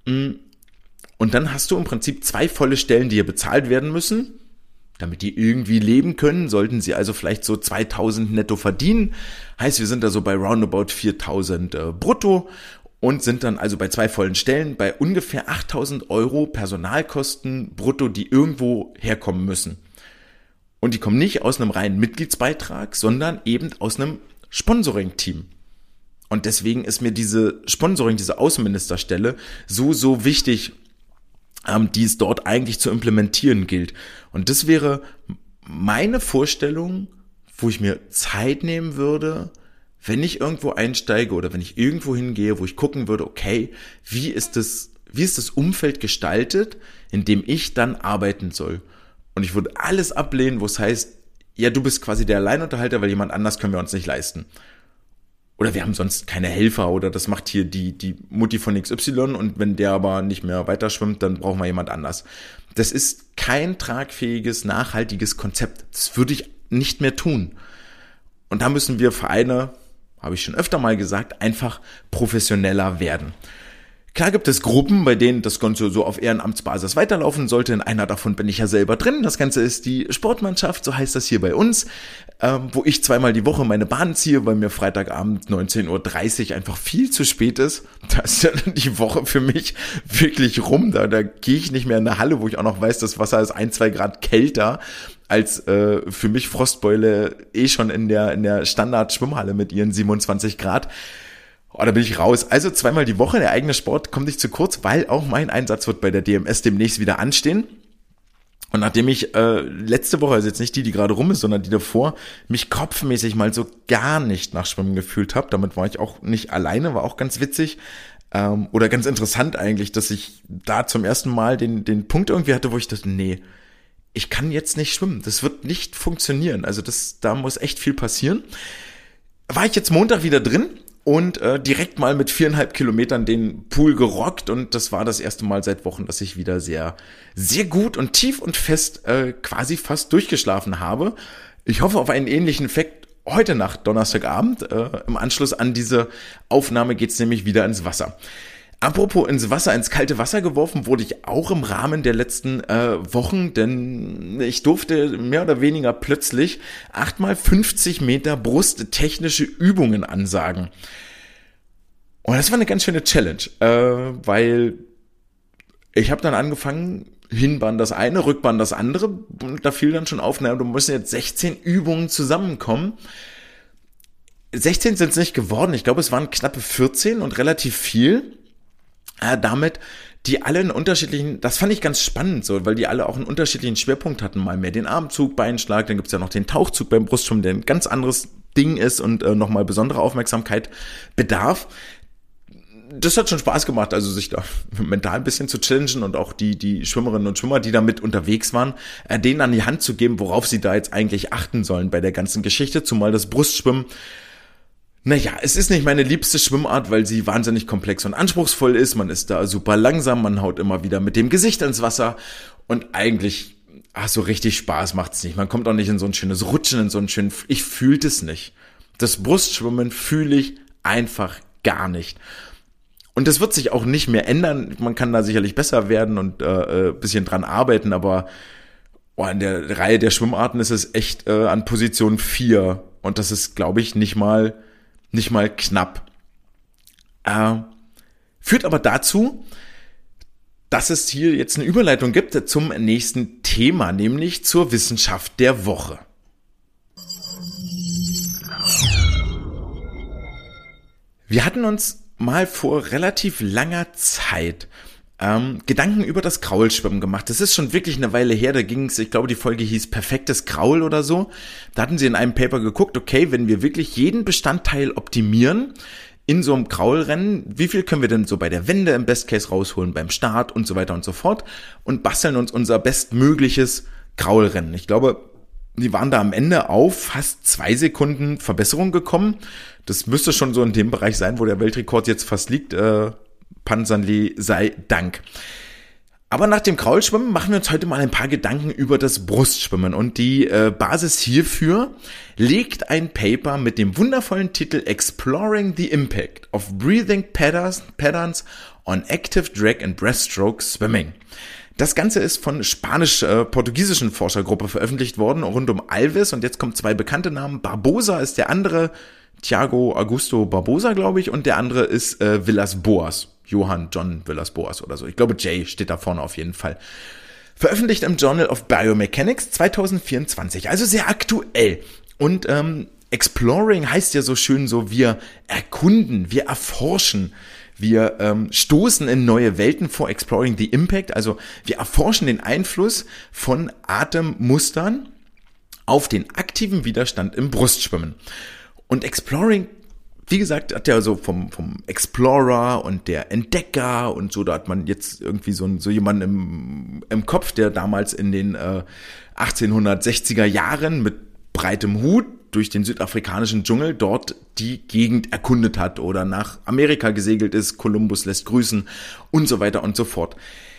Und dann hast du im Prinzip zwei volle Stellen, die hier bezahlt werden müssen, damit die irgendwie leben können. Sollten sie also vielleicht so zweitausend netto verdienen. Heißt, wir sind da so bei roundabout viertausend äh, brutto und sind dann also bei zwei vollen Stellen bei ungefähr achttausend Euro Personalkosten brutto, die irgendwo herkommen müssen. Und die kommen nicht aus einem reinen Mitgliedsbeitrag, sondern eben aus einem Sponsoring-Team. Und deswegen ist mir diese Sponsoring, diese Außenministerstelle so, so wichtig, ähm, die es dort eigentlich zu implementieren gilt. Und das wäre meine Vorstellung, wo ich mir Zeit nehmen würde, wenn ich irgendwo einsteige oder wenn ich irgendwo hingehe, wo ich gucken würde, okay, wie ist das, wie ist das Umfeld gestaltet, in dem ich dann arbeiten soll? Und ich würde alles ablehnen, wo es heißt, ja, du bist quasi der Alleinunterhalter, weil jemand anders können wir uns nicht leisten. Oder wir haben sonst keine Helfer oder das macht hier die, die Mutti von X Y und wenn der aber nicht mehr weiter schwimmt, dann brauchen wir jemand anders. Das ist kein tragfähiges, nachhaltiges Konzept. Das würde ich nicht mehr tun. Und da müssen wir Vereine, habe ich schon öfter mal gesagt, einfach professioneller werden. Klar gibt es Gruppen, bei denen das Ganze so auf Ehrenamtsbasis weiterlaufen sollte. In einer davon bin ich ja selber drin. Das Ganze ist die Sportmannschaft, so heißt das hier bei uns, ähm, wo ich zweimal die Woche meine Bahn ziehe, weil mir Freitagabend neunzehn Uhr dreißig einfach viel zu spät ist. Da ist ja die Woche für mich wirklich rum. Da, da gehe ich nicht mehr in eine Halle, wo ich auch noch weiß, das Wasser ist ein, zwei Grad kälter als äh, für mich Frostbeule eh schon in der, in der Standard-Schwimmhalle mit ihren siebenundzwanzig Grad. Oh, da bin ich raus. Also zweimal die Woche, der eigene Sport kommt nicht zu kurz, weil auch mein Einsatz wird bei der D M S demnächst wieder anstehen. Und nachdem ich äh, letzte Woche, also jetzt nicht die, die gerade rum ist, sondern die davor, mich kopfmäßig mal so gar nicht nach Schwimmen gefühlt habe, damit war ich auch nicht alleine, war auch ganz witzig ähm, oder ganz interessant eigentlich, dass ich da zum ersten Mal den den Punkt irgendwie hatte, wo ich dachte, nee, ich kann jetzt nicht schwimmen, das wird nicht funktionieren. Also das, da muss echt viel passieren. War ich jetzt Montag wieder drin. Und äh, direkt mal mit viereinhalb Kilometern den Pool gerockt und das war das erste Mal seit Wochen, dass ich wieder sehr, sehr gut und tief und fest äh, quasi fast durchgeschlafen habe. Ich hoffe auf einen ähnlichen Effekt heute Nacht, Donnerstagabend. Äh, im Anschluss an diese Aufnahme geht's nämlich wieder ins Wasser. Apropos ins Wasser, ins kalte Wasser geworfen wurde ich auch im Rahmen der letzten äh, Wochen, denn ich durfte mehr oder weniger plötzlich acht mal fünfzig Meter brusttechnische Übungen ansagen. Und das war eine ganz schöne Challenge, äh, weil ich habe dann angefangen, Hinbahn das eine, Rückbahn das andere und da fiel dann schon auf, naja, du musst jetzt sechzehn Übungen zusammenkommen. sechzehn sind es nicht geworden, ich glaube es waren knappe vierzehn und relativ viel. Äh, damit, die alle einen unterschiedlichen, das fand ich ganz spannend so, weil die alle auch einen unterschiedlichen Schwerpunkt hatten, mal mehr den Armzug, Beinschlag, dann gibt's ja noch den Tauchzug beim Brustschwimmen, der ein ganz anderes Ding ist und äh, nochmal besondere Aufmerksamkeit bedarf. Das hat schon Spaß gemacht, also sich da mental ein bisschen zu challengen und auch die die Schwimmerinnen und Schwimmer, die da mit unterwegs waren, äh, denen an die Hand zu geben, worauf sie da jetzt eigentlich achten sollen bei der ganzen Geschichte, zumal das Brustschwimmen, naja, es ist nicht meine liebste Schwimmart, weil sie wahnsinnig komplex und anspruchsvoll ist. Man ist da super langsam, man haut immer wieder mit dem Gesicht ins Wasser und eigentlich, ach, so richtig Spaß macht's nicht. Man kommt auch nicht in so ein schönes Rutschen, in so ein schönen, ich fühlt es nicht. Das Brustschwimmen fühle ich einfach gar nicht. Und das wird sich auch nicht mehr ändern. Man kann da sicherlich besser werden und äh, ein bisschen dran arbeiten, aber oh, in der Reihe der Schwimmarten ist es echt äh, an Position vier und das ist, glaube ich, nicht mal nicht mal knapp. Äh, führt aber dazu, dass es hier jetzt eine Überleitung gibt zum nächsten Thema, nämlich zur Wissenschaft der Woche. Wir hatten uns mal vor relativ langer Zeit ähm, Gedanken über das Kraulschwimmen gemacht. Das ist schon wirklich eine Weile her, da ging es, ich glaube die Folge hieß Perfektes Kraul oder so. Da hatten sie in einem Paper geguckt, okay, wenn wir wirklich jeden Bestandteil optimieren in so einem Kraulrennen, wie viel können wir denn so bei der Wende im Best Case rausholen, beim Start und so weiter und so fort und basteln uns unser bestmögliches Kraulrennen. Ich glaube, die waren da am Ende auf fast zwei Sekunden Verbesserung gekommen. Das müsste schon so in dem Bereich sein, wo der Weltrekord jetzt fast liegt, äh, Pansanli sei Dank. Aber nach dem Kraulschwimmen machen wir uns heute mal ein paar Gedanken über das Brustschwimmen und die äh, Basis hierfür legt ein Paper mit dem wundervollen Titel Exploring the Impact of Breathing Patterns, Patterns on Active Drag and Breaststroke Swimming. Das Ganze ist von spanisch-portugiesischen Forschergruppe veröffentlicht worden, rund um Alves und jetzt kommen zwei bekannte Namen. Barbosa ist der andere, Thiago Augusto Barbosa, glaube ich, und der andere ist äh, Villas-Boas. Johann John Villas-Boas oder so. Ich glaube, Jay steht da vorne auf jeden Fall. Veröffentlicht im Journal of Biomechanics zwanzig vierundzwanzig, also sehr aktuell. Und ähm, Exploring heißt ja so schön so, wir erkunden, wir erforschen, wir ähm, stoßen in neue Welten vor, Exploring the Impact, also wir erforschen den Einfluss von Atemmustern auf den aktiven Widerstand im Brustschwimmen. Und Exploring, wie gesagt, hat ja so vom, vom Explorer und der Entdecker und so, da hat man jetzt irgendwie so, so jemanden im, im Kopf, der damals in den äh, achtzehnhundertsechziger Jahren mit breitem Hut durch den südafrikanischen Dschungel dort die Gegend erkundet hat oder nach Amerika gesegelt ist, Kolumbus lässt grüßen und so weiter und so fort.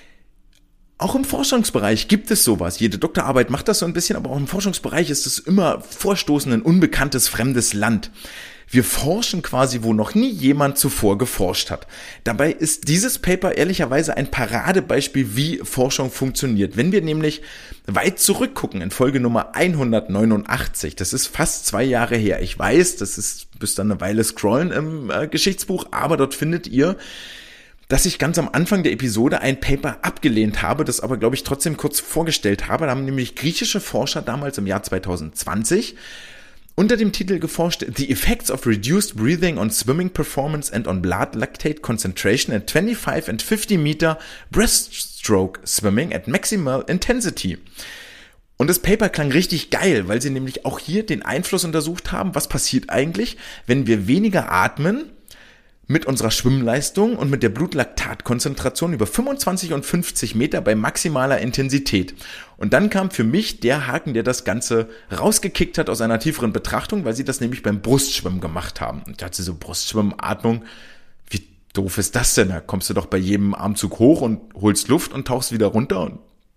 Auch im Forschungsbereich gibt es sowas. Jede Doktorarbeit macht das so ein bisschen, aber auch im Forschungsbereich ist es immer Vorstoßen in unbekanntes, fremdes Land. Wir forschen quasi, wo noch nie jemand zuvor geforscht hat. Dabei ist dieses Paper ehrlicherweise ein Paradebeispiel, wie Forschung funktioniert. Wenn wir nämlich weit zurückgucken in Folge Nummer hundertneunundachtzig, das ist fast zwei Jahre her. Ich weiß, das ist bis dann eine Weile scrollen im äh, Geschichtsbuch, aber dort findet ihr, dass ich ganz am Anfang der Episode ein Paper abgelehnt habe, das aber, glaube ich, trotzdem kurz vorgestellt habe. Da haben nämlich griechische Forscher damals im Jahr zweitausendzwanzig unter dem Titel geforscht, The Effects of Reduced Breathing on Swimming Performance and on Blood Lactate Concentration at twenty-five and fifty Meter Breaststroke Swimming at Maximal Intensity. Und das Paper klang richtig geil, weil sie nämlich auch hier den Einfluss untersucht haben, was passiert eigentlich, wenn wir weniger atmen mit unserer Schwimmleistung und mit der Blutlaktatkonzentration über fünfundzwanzig und fünfzig Meter bei maximaler Intensität. Und dann kam für mich der Haken, der das Ganze rausgekickt hat aus einer tieferen Betrachtung, weil sie das nämlich beim Brustschwimmen gemacht haben. Und ich dachte so, Brustschwimmen, Atmung, wie doof ist das denn? Da kommst du doch bei jedem Armzug hoch und holst Luft und tauchst wieder runter. Und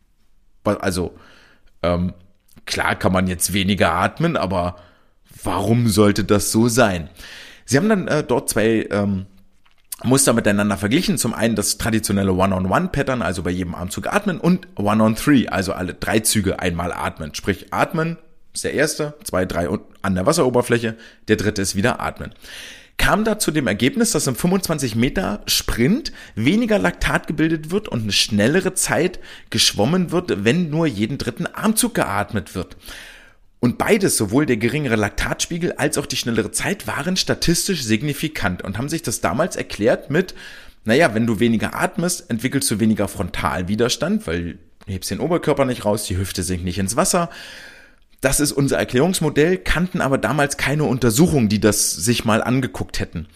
also, ähm, klar kann man jetzt weniger atmen, aber warum sollte das so sein? Sie haben dann äh, dort zwei ähm, Muster miteinander verglichen. Zum einen das traditionelle One-on-One-Pattern, also bei jedem Armzug atmen, und One-on-Three, also alle drei Züge einmal atmen. Sprich, atmen ist der erste, zwei, drei und an der Wasseroberfläche, der dritte ist wieder atmen. Kam da zu dem Ergebnis, dass im fünfundzwanzig Meter Sprint weniger Laktat gebildet wird und eine schnellere Zeit geschwommen wird, wenn nur jeden dritten Armzug geatmet wird. Und beides, sowohl der geringere Laktatspiegel als auch die schnellere Zeit, waren statistisch signifikant und haben sich das damals erklärt mit, naja, wenn du weniger atmest, entwickelst du weniger Frontalwiderstand, weil du hebst den Oberkörper nicht raus, die Hüfte sinkt nicht ins Wasser. Das ist unser Erklärungsmodell, kannten aber damals keine Untersuchungen, die das sich mal angeguckt hätten.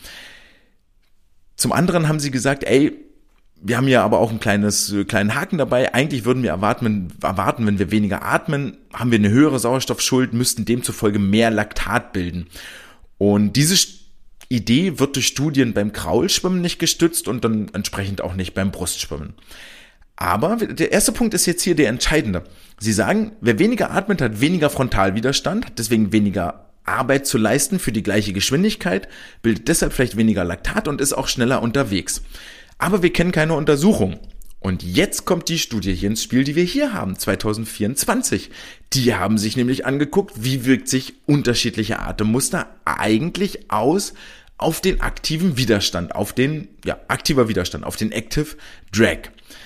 Zum anderen haben sie gesagt, ey, wir haben ja aber auch ein kleines, kleinen Haken dabei. Eigentlich würden wir erwarten, erwarten, wenn wir weniger atmen, haben wir eine höhere Sauerstoffschuld, müssten demzufolge mehr Laktat bilden. Und diese Idee wird durch Studien beim Kraulschwimmen nicht gestützt und dann entsprechend auch nicht beim Brustschwimmen. Aber der erste Punkt ist jetzt hier der entscheidende. Sie sagen, wer weniger atmet, hat weniger Frontalwiderstand, hat deswegen weniger Arbeit zu leisten für die gleiche Geschwindigkeit, bildet deshalb vielleicht weniger Laktat und ist auch schneller unterwegs. Aber wir kennen keine Untersuchung. Und jetzt kommt die Studie hier ins Spiel, die wir hier haben, zwanzig vierundzwanzig. Die haben sich nämlich angeguckt, wie wirkt sich unterschiedliche Atemmuster eigentlich aus auf den aktiven Widerstand, auf den, ja, aktiver Widerstand, auf den Active Drag.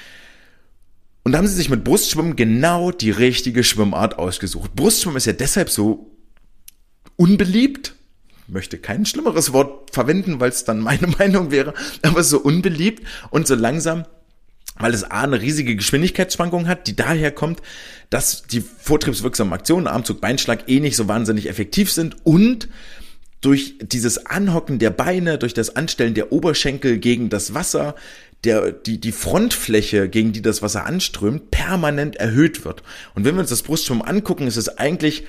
Und da haben sie sich mit Brustschwimmen genau die richtige Schwimmart ausgesucht. Brustschwimmen ist ja deshalb so unbeliebt, möchte kein schlimmeres Wort verwenden, weil es dann meine Meinung wäre, aber so unbeliebt und so langsam, weil es A, eine riesige Geschwindigkeitsschwankung hat, die daher kommt, dass die vortriebswirksamen Aktionen, Armzug, Beinschlag, eh nicht so wahnsinnig effektiv sind und durch dieses Anhocken der Beine, durch das Anstellen der Oberschenkel gegen das Wasser, der, die, die Frontfläche, gegen die das Wasser anströmt, permanent erhöht wird. Und wenn wir uns das Brustschwimmen angucken, ist es eigentlich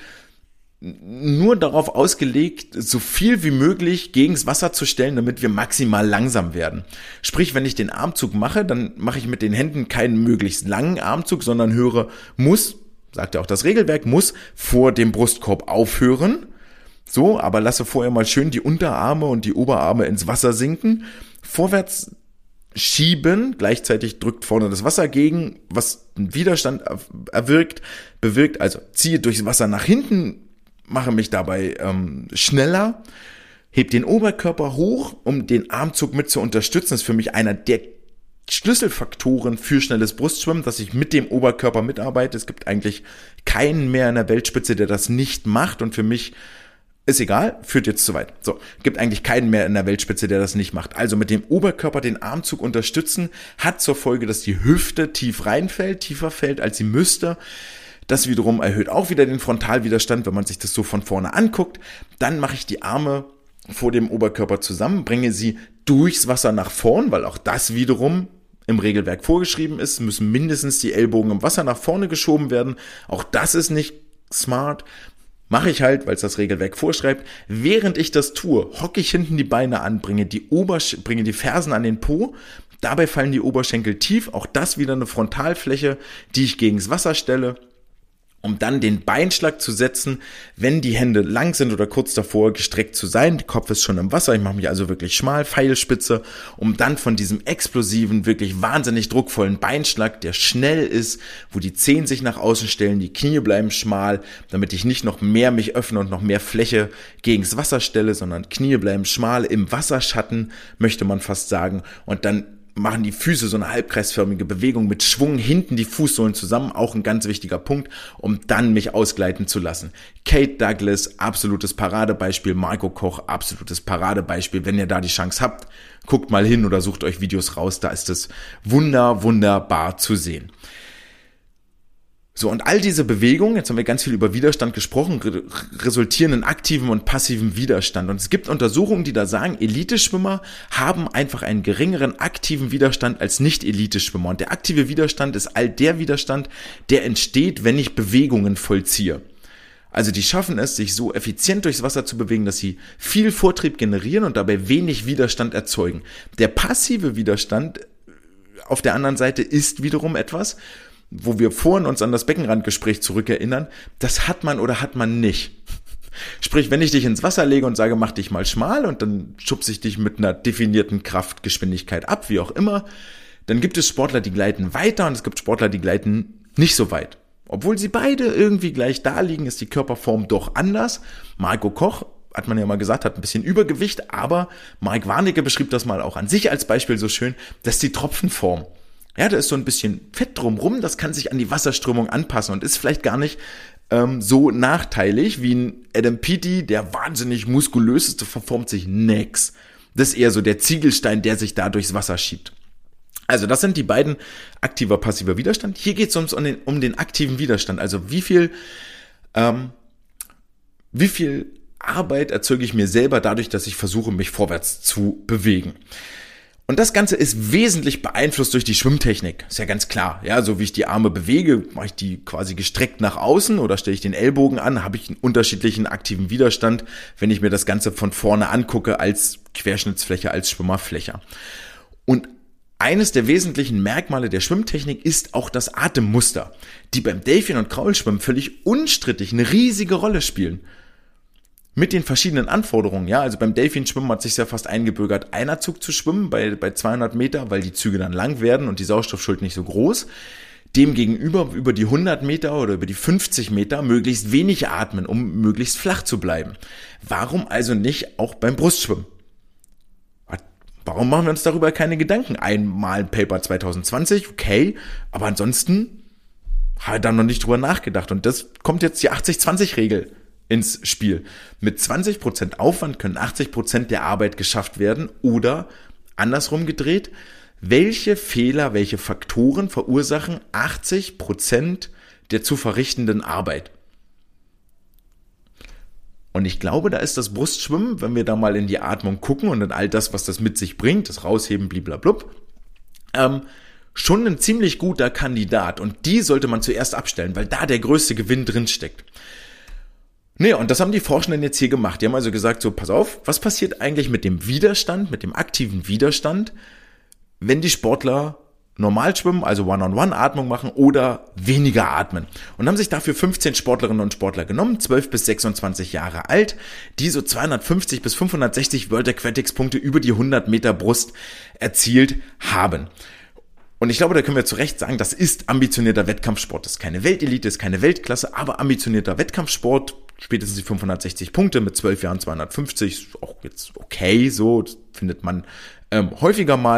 nur darauf ausgelegt, so viel wie möglich gegens Wasser zu stellen, damit wir maximal langsam werden. Sprich, wenn ich den Armzug mache, dann mache ich mit den Händen keinen möglichst langen Armzug, sondern höre, muss, sagt ja auch das Regelwerk, muss vor dem Brustkorb aufhören. So, aber lasse vorher mal schön die Unterarme und die Oberarme ins Wasser sinken. Vorwärts schieben, gleichzeitig drückt vorne das Wasser gegen, was einen Widerstand erwirkt, bewirkt, also ziehe durchs Wasser nach hinten, mache mich dabei ähm, schneller, heb den Oberkörper hoch, um den Armzug mit zu unterstützen. Das ist für mich einer der Schlüsselfaktoren für schnelles Brustschwimmen, dass ich mit dem Oberkörper mitarbeite. Es gibt eigentlich keinen mehr in der Weltspitze, der das nicht macht, und für mich ist egal, führt jetzt zu weit. So, gibt eigentlich keinen mehr in der Weltspitze, der das nicht macht. Also mit dem Oberkörper den Armzug unterstützen, hat zur Folge, dass die Hüfte tief reinfällt, tiefer fällt, als sie müsste. Das wiederum erhöht auch wieder den Frontalwiderstand, wenn man sich das so von vorne anguckt. Dann mache ich die Arme vor dem Oberkörper zusammen, bringe sie durchs Wasser nach vorn, weil auch das wiederum im Regelwerk vorgeschrieben ist, müssen mindestens die Ellbogen im Wasser nach vorne geschoben werden. Auch das ist nicht smart. Mache ich halt, weil es das Regelwerk vorschreibt. Während ich das tue, hocke ich hinten die Beine an, bringe die, Obersch- bringe die Fersen an den Po. Dabei fallen die Oberschenkel tief. Auch das wieder eine Frontalfläche, die ich gegens Wasser stelle, um dann den Beinschlag zu setzen, wenn die Hände lang sind oder kurz davor gestreckt zu sein. Der Kopf ist schon im Wasser, ich mache mich also wirklich schmal, Pfeilspitze, um dann von diesem explosiven, wirklich wahnsinnig druckvollen Beinschlag, der schnell ist, wo die Zehen sich nach außen stellen, die Knie bleiben schmal, damit ich nicht noch mehr mich öffne und noch mehr Fläche gegens Wasser stelle, sondern Knie bleiben schmal, im Wasserschatten, möchte man fast sagen, und dann machen die Füße so eine halbkreisförmige Bewegung mit Schwung hinten die Fußsohlen zusammen, auch ein ganz wichtiger Punkt, um dann mich ausgleiten zu lassen. Kate Douglas, absolutes Paradebeispiel, Marco Koch, absolutes Paradebeispiel. Wenn ihr da die Chance habt, guckt mal hin oder sucht euch Videos raus, da ist es wunder, wunderbar zu sehen. So, und all diese Bewegungen, jetzt haben wir ganz viel über Widerstand gesprochen, re- resultieren in aktivem und passivem Widerstand. Und es gibt Untersuchungen, die da sagen, Eliteschwimmer haben einfach einen geringeren aktiven Widerstand als Nicht-Eliteschwimmer. Und der aktive Widerstand ist all der Widerstand, der entsteht, wenn ich Bewegungen vollziehe. Also die schaffen es, sich so effizient durchs Wasser zu bewegen, dass sie viel Vortrieb generieren und dabei wenig Widerstand erzeugen. Der passive Widerstand auf der anderen Seite ist wiederum etwas, wo wir vorhin uns an das Beckenrandgespräch zurückerinnern, das hat man oder hat man nicht. Sprich, wenn ich dich ins Wasser lege und sage, mach dich mal schmal und dann schubse ich dich mit einer definierten Kraftgeschwindigkeit ab, wie auch immer, dann gibt es Sportler, die gleiten weiter und es gibt Sportler, die gleiten nicht so weit. Obwohl sie beide irgendwie gleich da liegen, ist die Körperform doch anders. Marco Koch, hat man ja mal gesagt, hat ein bisschen Übergewicht, aber Marek Warnecke beschrieb das mal auch an sich als Beispiel so schön, dass die Tropfenform. Ja, da ist so ein bisschen Fett drumrum, das kann sich an die Wasserströmung anpassen und ist vielleicht gar nicht ähm, so nachteilig wie ein Adam Peaty, der wahnsinnig muskulös ist, der verformt sich nix. Das ist eher so der Ziegelstein, der sich da durchs Wasser schiebt. Also das sind die beiden, aktiver, passiver Widerstand. Hier geht es uns um den, um den aktiven Widerstand, also wie viel, ähm, wie viel Arbeit erzeuge ich mir selber dadurch, dass ich versuche, mich vorwärts zu bewegen. Und das Ganze ist wesentlich beeinflusst durch die Schwimmtechnik. Ist ja ganz klar. Ja, so wie ich die Arme bewege, mache ich die quasi gestreckt nach außen oder stelle ich den Ellbogen an, habe ich einen unterschiedlichen aktiven Widerstand, wenn ich mir das Ganze von vorne angucke als Querschnittsfläche, als Schwimmerfläche. Und eines der wesentlichen Merkmale der Schwimmtechnik ist auch das Atemmuster, die beim Delfin- und Kraulschwimmen völlig unstrittig eine riesige Rolle spielen. Mit den verschiedenen Anforderungen, ja, also beim Delfinschwimmen hat sich ja fast eingebürgert, einer Zug zu schwimmen bei, bei zweihundert Meter, weil die Züge dann lang werden und die Sauerstoffschuld nicht so groß. Demgegenüber über die hundert Meter oder über die fünfzig Meter möglichst wenig atmen, um möglichst flach zu bleiben. Warum also nicht auch beim Brustschwimmen? Warum machen wir uns darüber keine Gedanken? Einmal Paper zwanzig zwanzig, okay, aber ansonsten habe ich da noch nicht drüber nachgedacht. Und das kommt jetzt die achtzig zwanzig Regel ins Spiel. Mit zwanzig Prozent Aufwand können achtzig Prozent der Arbeit geschafft werden oder andersrum gedreht, welche Fehler, welche Faktoren verursachen achtzig Prozent der zu verrichtenden Arbeit. Und ich glaube, da ist das Brustschwimmen, wenn wir da mal in die Atmung gucken und in all das, was das mit sich bringt, das Rausheben, bliblablub, ähm, schon ein ziemlich guter Kandidat. Und die sollte man zuerst abstellen, weil da der größte Gewinn drin steckt. Nee, und das haben die Forschenden jetzt hier gemacht. Die haben also gesagt, so, pass auf, was passiert eigentlich mit dem Widerstand, mit dem aktiven Widerstand, wenn die Sportler normal schwimmen, also One-on-One-Atmung machen oder weniger atmen. Und haben sich dafür fünfzehn Sportlerinnen und Sportler genommen, zwölf bis sechsundzwanzig Jahre alt, die so zweihundertfünfzig bis fünfhundertsechzig World Aquatics Punkte über die hundert Meter Brust erzielt haben. Und ich glaube, da können wir zu Recht sagen, das ist ambitionierter Wettkampfsport. Das ist keine Weltelite, das ist keine Weltklasse, aber ambitionierter Wettkampfsport. Spätestens die fünfhundertsechzig Punkte mit zwölf Jahren zweihundertfünfzig, auch jetzt okay, so findet man ähm, häufiger mal.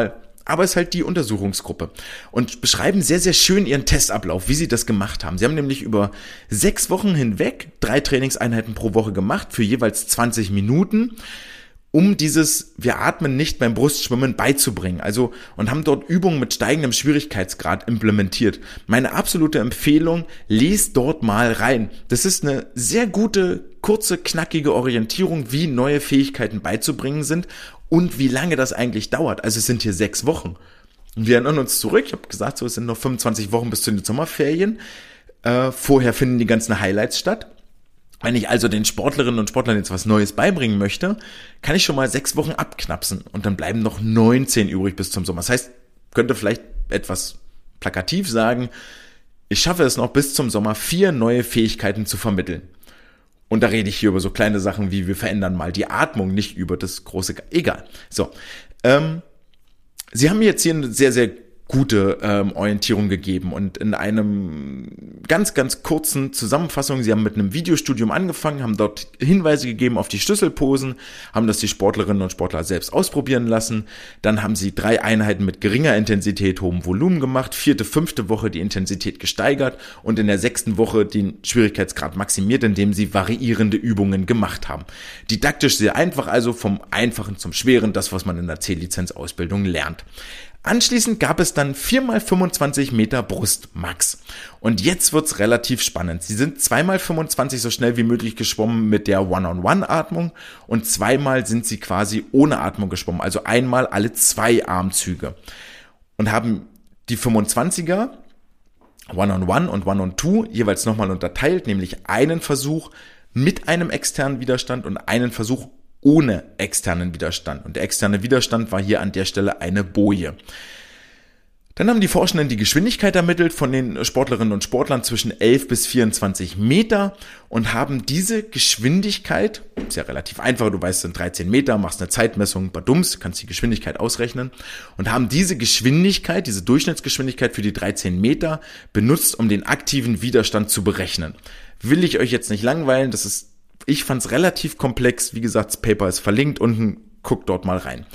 aber es ist halt die Untersuchungsgruppe und beschreiben sehr, sehr schön ihren Testablauf, wie sie das gemacht haben. Sie haben nämlich über sechs Wochen hinweg drei Trainingseinheiten pro Woche gemacht, für jeweils zwanzig Minuten, um dieses wir atmen nicht beim Brustschwimmen beizubringen. Also und haben dort Übungen mit steigendem Schwierigkeitsgrad implementiert. Meine absolute Empfehlung, lest dort mal rein. Das ist eine sehr gute, kurze, knackige Orientierung, wie neue Fähigkeiten beizubringen sind und wie lange das eigentlich dauert. Also es sind hier sechs Wochen. Und wir erinnern uns zurück, ich habe gesagt, so es sind noch fünfundzwanzig Wochen bis zu den Sommerferien. Äh, vorher finden die ganzen Highlights statt. Wenn ich also den Sportlerinnen und Sportlern jetzt was Neues beibringen möchte, kann ich schon mal sechs Wochen abknapsen und dann bleiben noch neunzehn übrig bis zum Sommer. Das heißt, könnte vielleicht etwas plakativ sagen, ich schaffe es noch bis zum Sommer, vier neue Fähigkeiten zu vermitteln. Und da rede ich hier über so kleine Sachen wie, wir verändern mal die Atmung, nicht über das große, egal. So, ähm, Sie haben mir jetzt hier eine sehr, sehr gute ähm, Orientierung gegeben und in einem ganz, ganz kurzen Zusammenfassung, Sie haben mit einem Videostudium angefangen, haben dort Hinweise gegeben auf die Schlüsselposen, haben das die Sportlerinnen und Sportler selbst ausprobieren lassen, dann haben Sie drei Einheiten mit geringer Intensität, hohem Volumen gemacht, vierte, fünfte Woche die Intensität gesteigert und in der sechsten Woche den Schwierigkeitsgrad maximiert, indem Sie variierende Übungen gemacht haben. Didaktisch sehr einfach, also vom Einfachen zum Schweren, das, was man in der C-Lizenz-Ausbildung lernt. Anschließend gab es dann vier mal fünfundzwanzig Meter Brust Max. Und jetzt wird's relativ spannend. Sie sind zweimal fünfundzwanzig so schnell wie möglich geschwommen mit der One-on-One-Atmung und zweimal sind sie quasi ohne Atmung geschwommen, also einmal alle zwei Armzüge. Und haben die fünfundzwanziger One-on-One und One-on-Two jeweils nochmal unterteilt, nämlich einen Versuch mit einem externen Widerstand und einen Versuch ohne externen Widerstand. Und der externe Widerstand war hier an der Stelle eine Boje. Dann haben die Forschenden die Geschwindigkeit ermittelt von den Sportlerinnen und Sportlern zwischen elf bis vierundzwanzig Meter und haben diese Geschwindigkeit, ist ja relativ einfach, du weißt, es sind dreizehn Meter, machst eine Zeitmessung, badums, kannst die Geschwindigkeit ausrechnen und haben diese Geschwindigkeit, diese Durchschnittsgeschwindigkeit für die dreizehn Meter benutzt, um den aktiven Widerstand zu berechnen. Will ich euch jetzt nicht langweilen, das ist Ich fand es relativ komplex. Wie gesagt, das Paper ist verlinkt. Unten, guckt dort mal rein.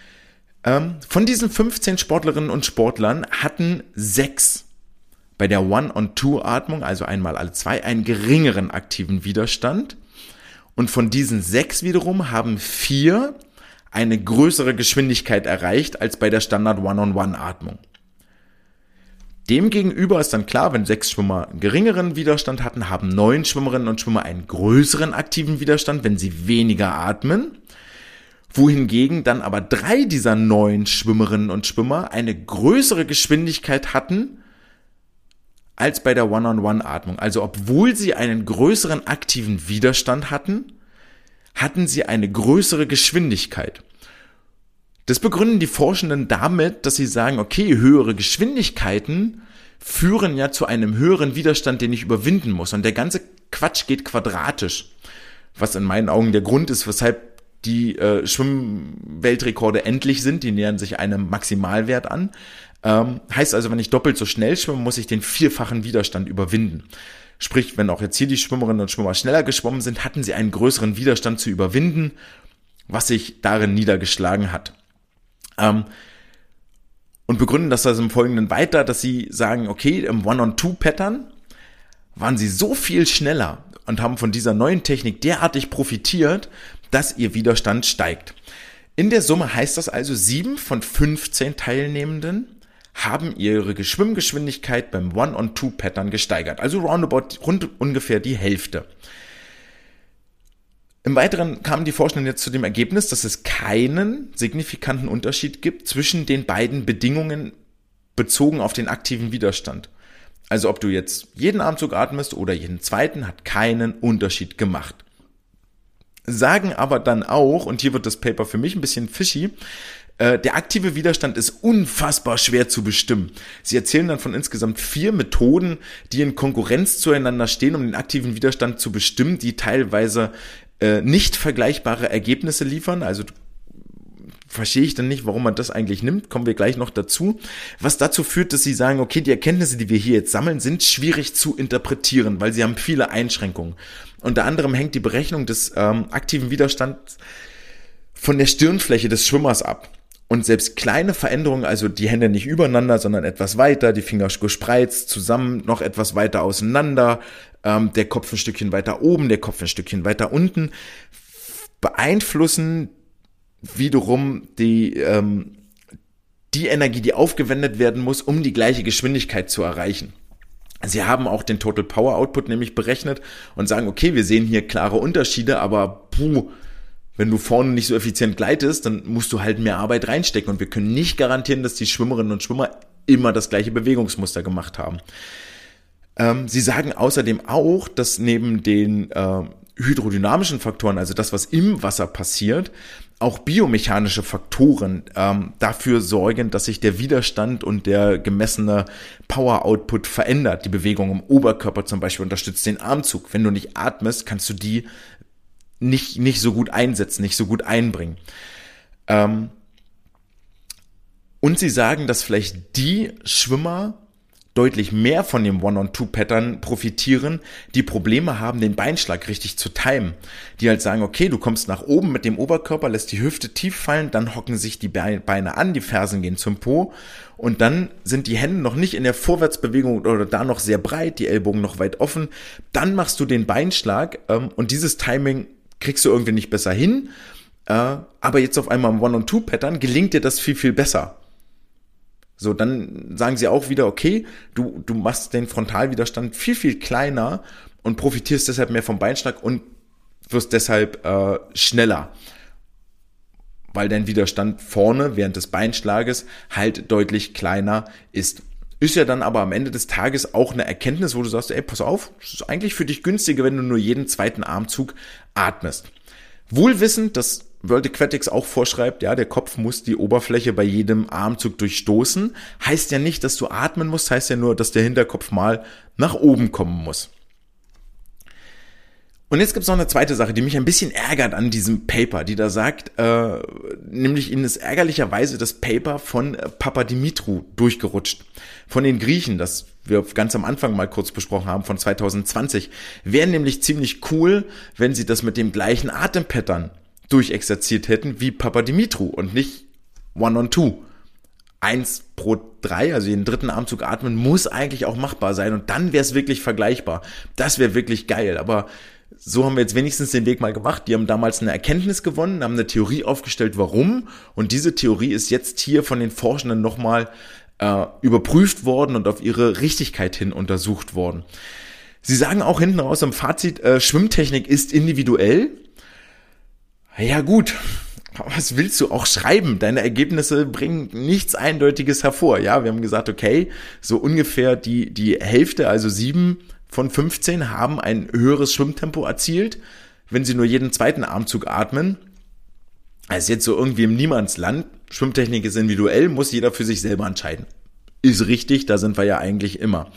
Ähm, von diesen fünfzehn Sportlerinnen und Sportlern hatten sechs bei der One-on-Two-Atmung, also einmal alle zwei, einen geringeren aktiven Widerstand. Und von diesen sechs wiederum haben vier eine größere Geschwindigkeit erreicht als bei der Standard-One-on-One-Atmung. Demgegenüber ist dann klar, wenn sechs Schwimmer einen geringeren Widerstand hatten, haben neun Schwimmerinnen und Schwimmer einen größeren aktiven Widerstand, wenn sie weniger atmen. Wohingegen dann aber drei dieser neun Schwimmerinnen und Schwimmer eine größere Geschwindigkeit hatten als bei der One-on-One-Atmung. Also obwohl sie einen größeren aktiven Widerstand hatten, hatten sie eine größere Geschwindigkeit. Das begründen die Forschenden damit, dass sie sagen, okay, höhere Geschwindigkeiten führen ja zu einem höheren Widerstand, den ich überwinden muss. Und der ganze Quatsch geht quadratisch, was in meinen Augen der Grund ist, weshalb die äh, Schwimmweltrekorde endlich sind. Die nähern sich einem Maximalwert an. Ähm, heißt also, wenn ich doppelt so schnell schwimme, muss ich den vierfachen Widerstand überwinden. Sprich, wenn auch jetzt hier die Schwimmerinnen und Schwimmer schneller geschwommen sind, hatten sie einen größeren Widerstand zu überwinden, was sich darin niedergeschlagen hat. Ähm, und begründen das also im Folgenden weiter, dass sie sagen, okay, im One-on-Two-Pattern waren sie so viel schneller und haben von dieser neuen Technik derartig profitiert, dass ihr Widerstand steigt. In der Summe heißt das also, sieben von fünfzehn Teilnehmenden haben ihre Schwimmgeschwindigkeit beim One-on-Two-Pattern gesteigert. Also roundabout, rund ungefähr die Hälfte. Im Weiteren kamen die Forschenden jetzt zu dem Ergebnis, dass es keinen signifikanten Unterschied gibt zwischen den beiden Bedingungen bezogen auf den aktiven Widerstand. Also ob du jetzt jeden Armzug atmest oder jeden zweiten, hat keinen Unterschied gemacht. Sagen aber dann auch, und hier wird das Paper für mich ein bisschen fishy, äh, der aktive Widerstand ist unfassbar schwer zu bestimmen. Sie erzählen dann von insgesamt vier Methoden, die in Konkurrenz zueinander stehen, um den aktiven Widerstand zu bestimmen, die teilweise äh, nicht vergleichbare Ergebnisse liefern. Also verstehe ich dann nicht, warum man das eigentlich nimmt, kommen wir gleich noch dazu, was dazu führt, dass sie sagen, okay, die Erkenntnisse, die wir hier jetzt sammeln, sind schwierig zu interpretieren, weil sie haben viele Einschränkungen. Unter anderem hängt die Berechnung des ähm, aktiven Widerstands von der Stirnfläche des Schwimmers ab. Und selbst kleine Veränderungen, also die Hände nicht übereinander, sondern etwas weiter, die Finger gespreizt, zusammen noch etwas weiter auseinander, ähm, der Kopf ein Stückchen weiter oben, der Kopf ein Stückchen weiter unten, beeinflussen wiederum die, ähm, die Energie, die aufgewendet werden muss, um die gleiche Geschwindigkeit zu erreichen. Sie haben auch den Total Power Output nämlich berechnet und sagen, okay, wir sehen hier klare Unterschiede, aber puh, wenn du vorne nicht so effizient gleitest, dann musst du halt mehr Arbeit reinstecken und wir können nicht garantieren, dass die Schwimmerinnen und Schwimmer immer das gleiche Bewegungsmuster gemacht haben. Ähm, sie sagen außerdem auch, dass neben den äh, hydrodynamischen Faktoren, also das, was im Wasser passiert, auch biomechanische Faktoren ähm, dafür sorgen, dass sich der Widerstand und der gemessene Power-Output verändert. Die Bewegung im Oberkörper zum Beispiel unterstützt den Armzug. Wenn du nicht atmest, kannst du die nicht nicht so gut einsetzen, nicht so gut einbringen. Ähm, und sie sagen, dass vielleicht die Schwimmer deutlich mehr von dem One-on-Two-Pattern profitieren, die Probleme haben, den Beinschlag richtig zu timen. Die halt sagen, okay, du kommst nach oben mit dem Oberkörper, lässt die Hüfte tief fallen, dann hocken sich die Beine an, die Fersen gehen zum Po und dann sind die Hände noch nicht in der Vorwärtsbewegung oder da noch sehr breit, die Ellbogen noch weit offen. Dann machst du den Beinschlag ähm, und dieses Timing kriegst du irgendwie nicht besser hin, äh, aber jetzt auf einmal im One-on-Two-Pattern gelingt dir das viel, viel besser. So, dann sagen sie auch wieder, okay, du, du machst den Frontalwiderstand viel, viel kleiner und profitierst deshalb mehr vom Beinschlag und wirst deshalb äh, schneller, weil dein Widerstand vorne während des Beinschlages halt deutlich kleiner ist. Ist ja dann aber am Ende des Tages auch eine Erkenntnis, wo du sagst, ey, pass auf, es ist eigentlich für dich günstiger, wenn du nur jeden zweiten Armzug atmest. Wohl wissend, dass World Aquatics auch vorschreibt, ja, der Kopf muss die Oberfläche bei jedem Armzug durchstoßen. Heißt ja nicht, dass du atmen musst, heißt ja nur, dass der Hinterkopf mal nach oben kommen muss. Und jetzt gibt's noch eine zweite Sache, die mich ein bisschen ärgert an diesem Paper, die da sagt, äh, nämlich ihnen ist ärgerlicherweise das Paper von Papadimitrou durchgerutscht. Von den Griechen, das wir ganz am Anfang mal kurz besprochen haben, von zwanzig zwanzig. Wäre nämlich ziemlich cool, wenn sie das mit dem gleichen Atempattern durchexerziert hätten wie Papadimitrou und nicht One-on-Two. Eins pro drei, also jeden dritten Armzug atmen, muss eigentlich auch machbar sein und dann wäre es wirklich vergleichbar. Das wäre wirklich geil, aber so haben wir jetzt wenigstens den Weg mal gemacht. Die haben damals eine Erkenntnis gewonnen, haben eine Theorie aufgestellt, warum. Und diese Theorie ist jetzt hier von den Forschenden nochmal äh, überprüft worden und auf ihre Richtigkeit hin untersucht worden. Sie sagen auch hinten raus im Fazit, äh, Schwimmtechnik ist individuell. Ja gut, was willst du auch schreiben? Deine Ergebnisse bringen nichts Eindeutiges hervor. Ja, wir haben gesagt, okay, so ungefähr die, die Hälfte, also sieben von fünfzehn haben ein höheres Schwimmtempo erzielt, wenn sie nur jeden zweiten Armzug atmen. Also jetzt so irgendwie im Niemandsland. Schwimmtechnik ist individuell, muss jeder für sich selber entscheiden. Ist richtig, da sind wir ja eigentlich immer.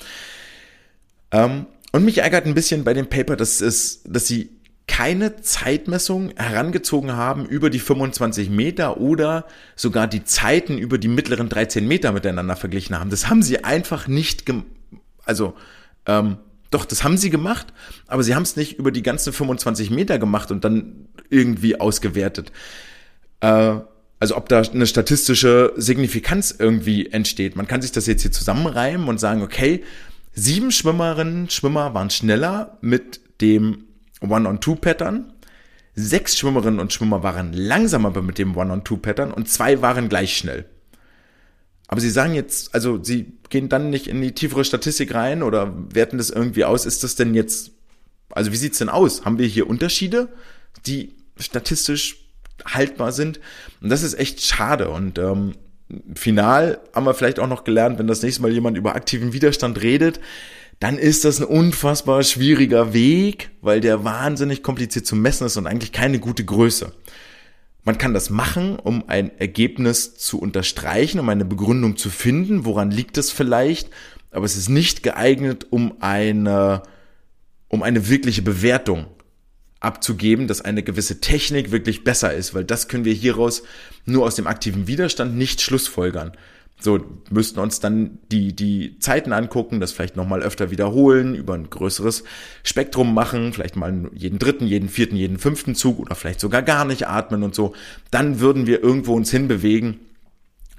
Ähm, und mich ärgert ein bisschen bei dem Paper, dass es, dass sie keine Zeitmessung herangezogen haben über die fünfundzwanzig Meter oder sogar die Zeiten über die mittleren dreizehn Meter miteinander verglichen haben. Das haben sie einfach nicht, gem- also ähm, doch, das haben sie gemacht, aber sie haben es nicht über die ganzen fünfundzwanzig Meter gemacht und dann irgendwie ausgewertet. Äh, also ob da eine statistische Signifikanz irgendwie entsteht. Man kann sich das jetzt hier zusammenreimen und sagen, okay, sieben Schwimmerinnen, Schwimmer waren schneller mit dem One-on-Two-Pattern, sechs Schwimmerinnen und Schwimmer waren langsamer mit dem One-on-Two-Pattern und zwei waren gleich schnell. Aber sie sagen jetzt, also sie gehen dann nicht in die tiefere Statistik rein oder werten das irgendwie aus. Ist das denn jetzt, also wie sieht's denn aus? Haben wir hier Unterschiede, die statistisch haltbar sind? Und das ist echt schade. Und ähm, final haben wir vielleicht auch noch gelernt, wenn das nächste Mal jemand über aktiven Widerstand redet, dann ist das ein unfassbar schwieriger Weg, weil der wahnsinnig kompliziert zu messen ist und eigentlich keine gute Größe. Man kann das machen, um ein Ergebnis zu unterstreichen, um eine Begründung zu finden, woran liegt es vielleicht, aber es ist nicht geeignet, um eine, um eine wirkliche Bewertung abzugeben, dass eine gewisse Technik wirklich besser ist, weil das können wir hieraus nur aus dem aktiven Widerstand nicht schlussfolgern. So, müssten uns dann die, die Zeiten angucken, das vielleicht nochmal öfter wiederholen, über ein größeres Spektrum machen, vielleicht mal jeden dritten, jeden vierten, jeden fünften Zug oder vielleicht sogar gar nicht atmen und so. Dann würden wir irgendwo uns hinbewegen,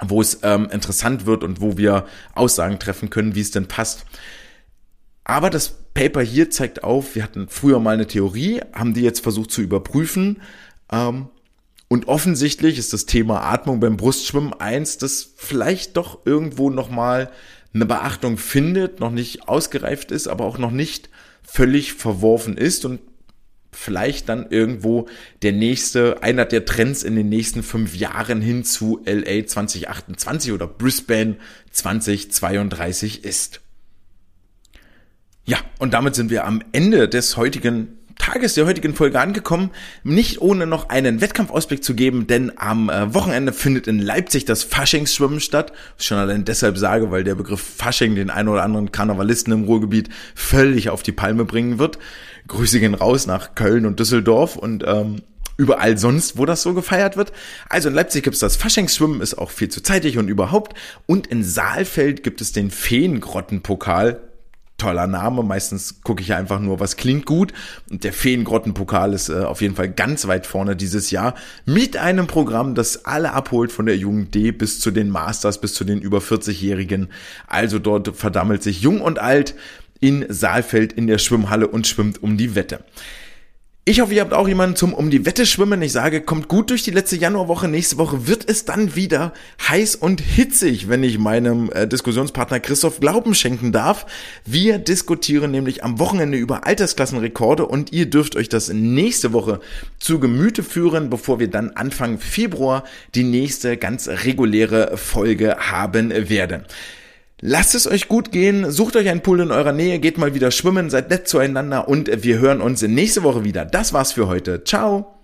wo es ähm, interessant wird und wo wir Aussagen treffen können, wie es denn passt. Aber das Paper hier zeigt auf, wir hatten früher mal eine Theorie, haben die jetzt versucht zu überprüfen, ähm, und offensichtlich ist das Thema Atmung beim Brustschwimmen eins, das vielleicht doch irgendwo nochmal eine Beachtung findet, noch nicht ausgereift ist, aber auch noch nicht völlig verworfen ist und vielleicht dann irgendwo der nächste, einer der Trends in den nächsten fünf Jahren hin zu L A zwanzig achtundzwanzig oder Brisbane zwanzig zweiunddreißig ist. Ja, und damit sind wir am Ende des heutigen Tages, der heutigen Folge angekommen, nicht ohne noch einen Wettkampfausblick zu geben, denn am äh, Wochenende findet in Leipzig das Faschingsschwimmen statt. Was ich schon allein deshalb sage, weil der Begriff Fasching den einen oder anderen Karnevalisten im Ruhrgebiet völlig auf die Palme bringen wird. Grüße gehen raus nach Köln und Düsseldorf und ähm, überall sonst, wo das so gefeiert wird. Also in Leipzig gibt es das Faschingsschwimmen, ist auch viel zu zeitig und überhaupt. Und in Saalfeld gibt es den Feengrottenpokal. Toller Name, meistens gucke ich einfach nur, was klingt gut. Und der Feengrottenpokal ist äh, auf jeden Fall ganz weit vorne dieses Jahr mit einem Programm, das alle abholt von der Jugend D bis zu den Masters, bis zu den über vierzig-Jährigen. Also dort verdammelt sich Jung und Alt in Saalfeld in der Schwimmhalle und schwimmt um die Wette. Ich hoffe, ihr habt auch jemanden zum um die Wette schwimmen. Ich sage, kommt gut durch die letzte Januarwoche. Nächste Woche wird es dann wieder heiß und hitzig, wenn ich meinem äh, Diskussionspartner Christoph Glauben schenken darf. Wir diskutieren nämlich am Wochenende über Altersklassenrekorde und ihr dürft euch das nächste Woche zu Gemüte führen, bevor wir dann Anfang Februar die nächste ganz reguläre Folge haben werden. Lasst es euch gut gehen, sucht euch einen Pool in eurer Nähe, geht mal wieder schwimmen, seid nett zueinander und wir hören uns nächste Woche wieder. Das war's für heute. Ciao!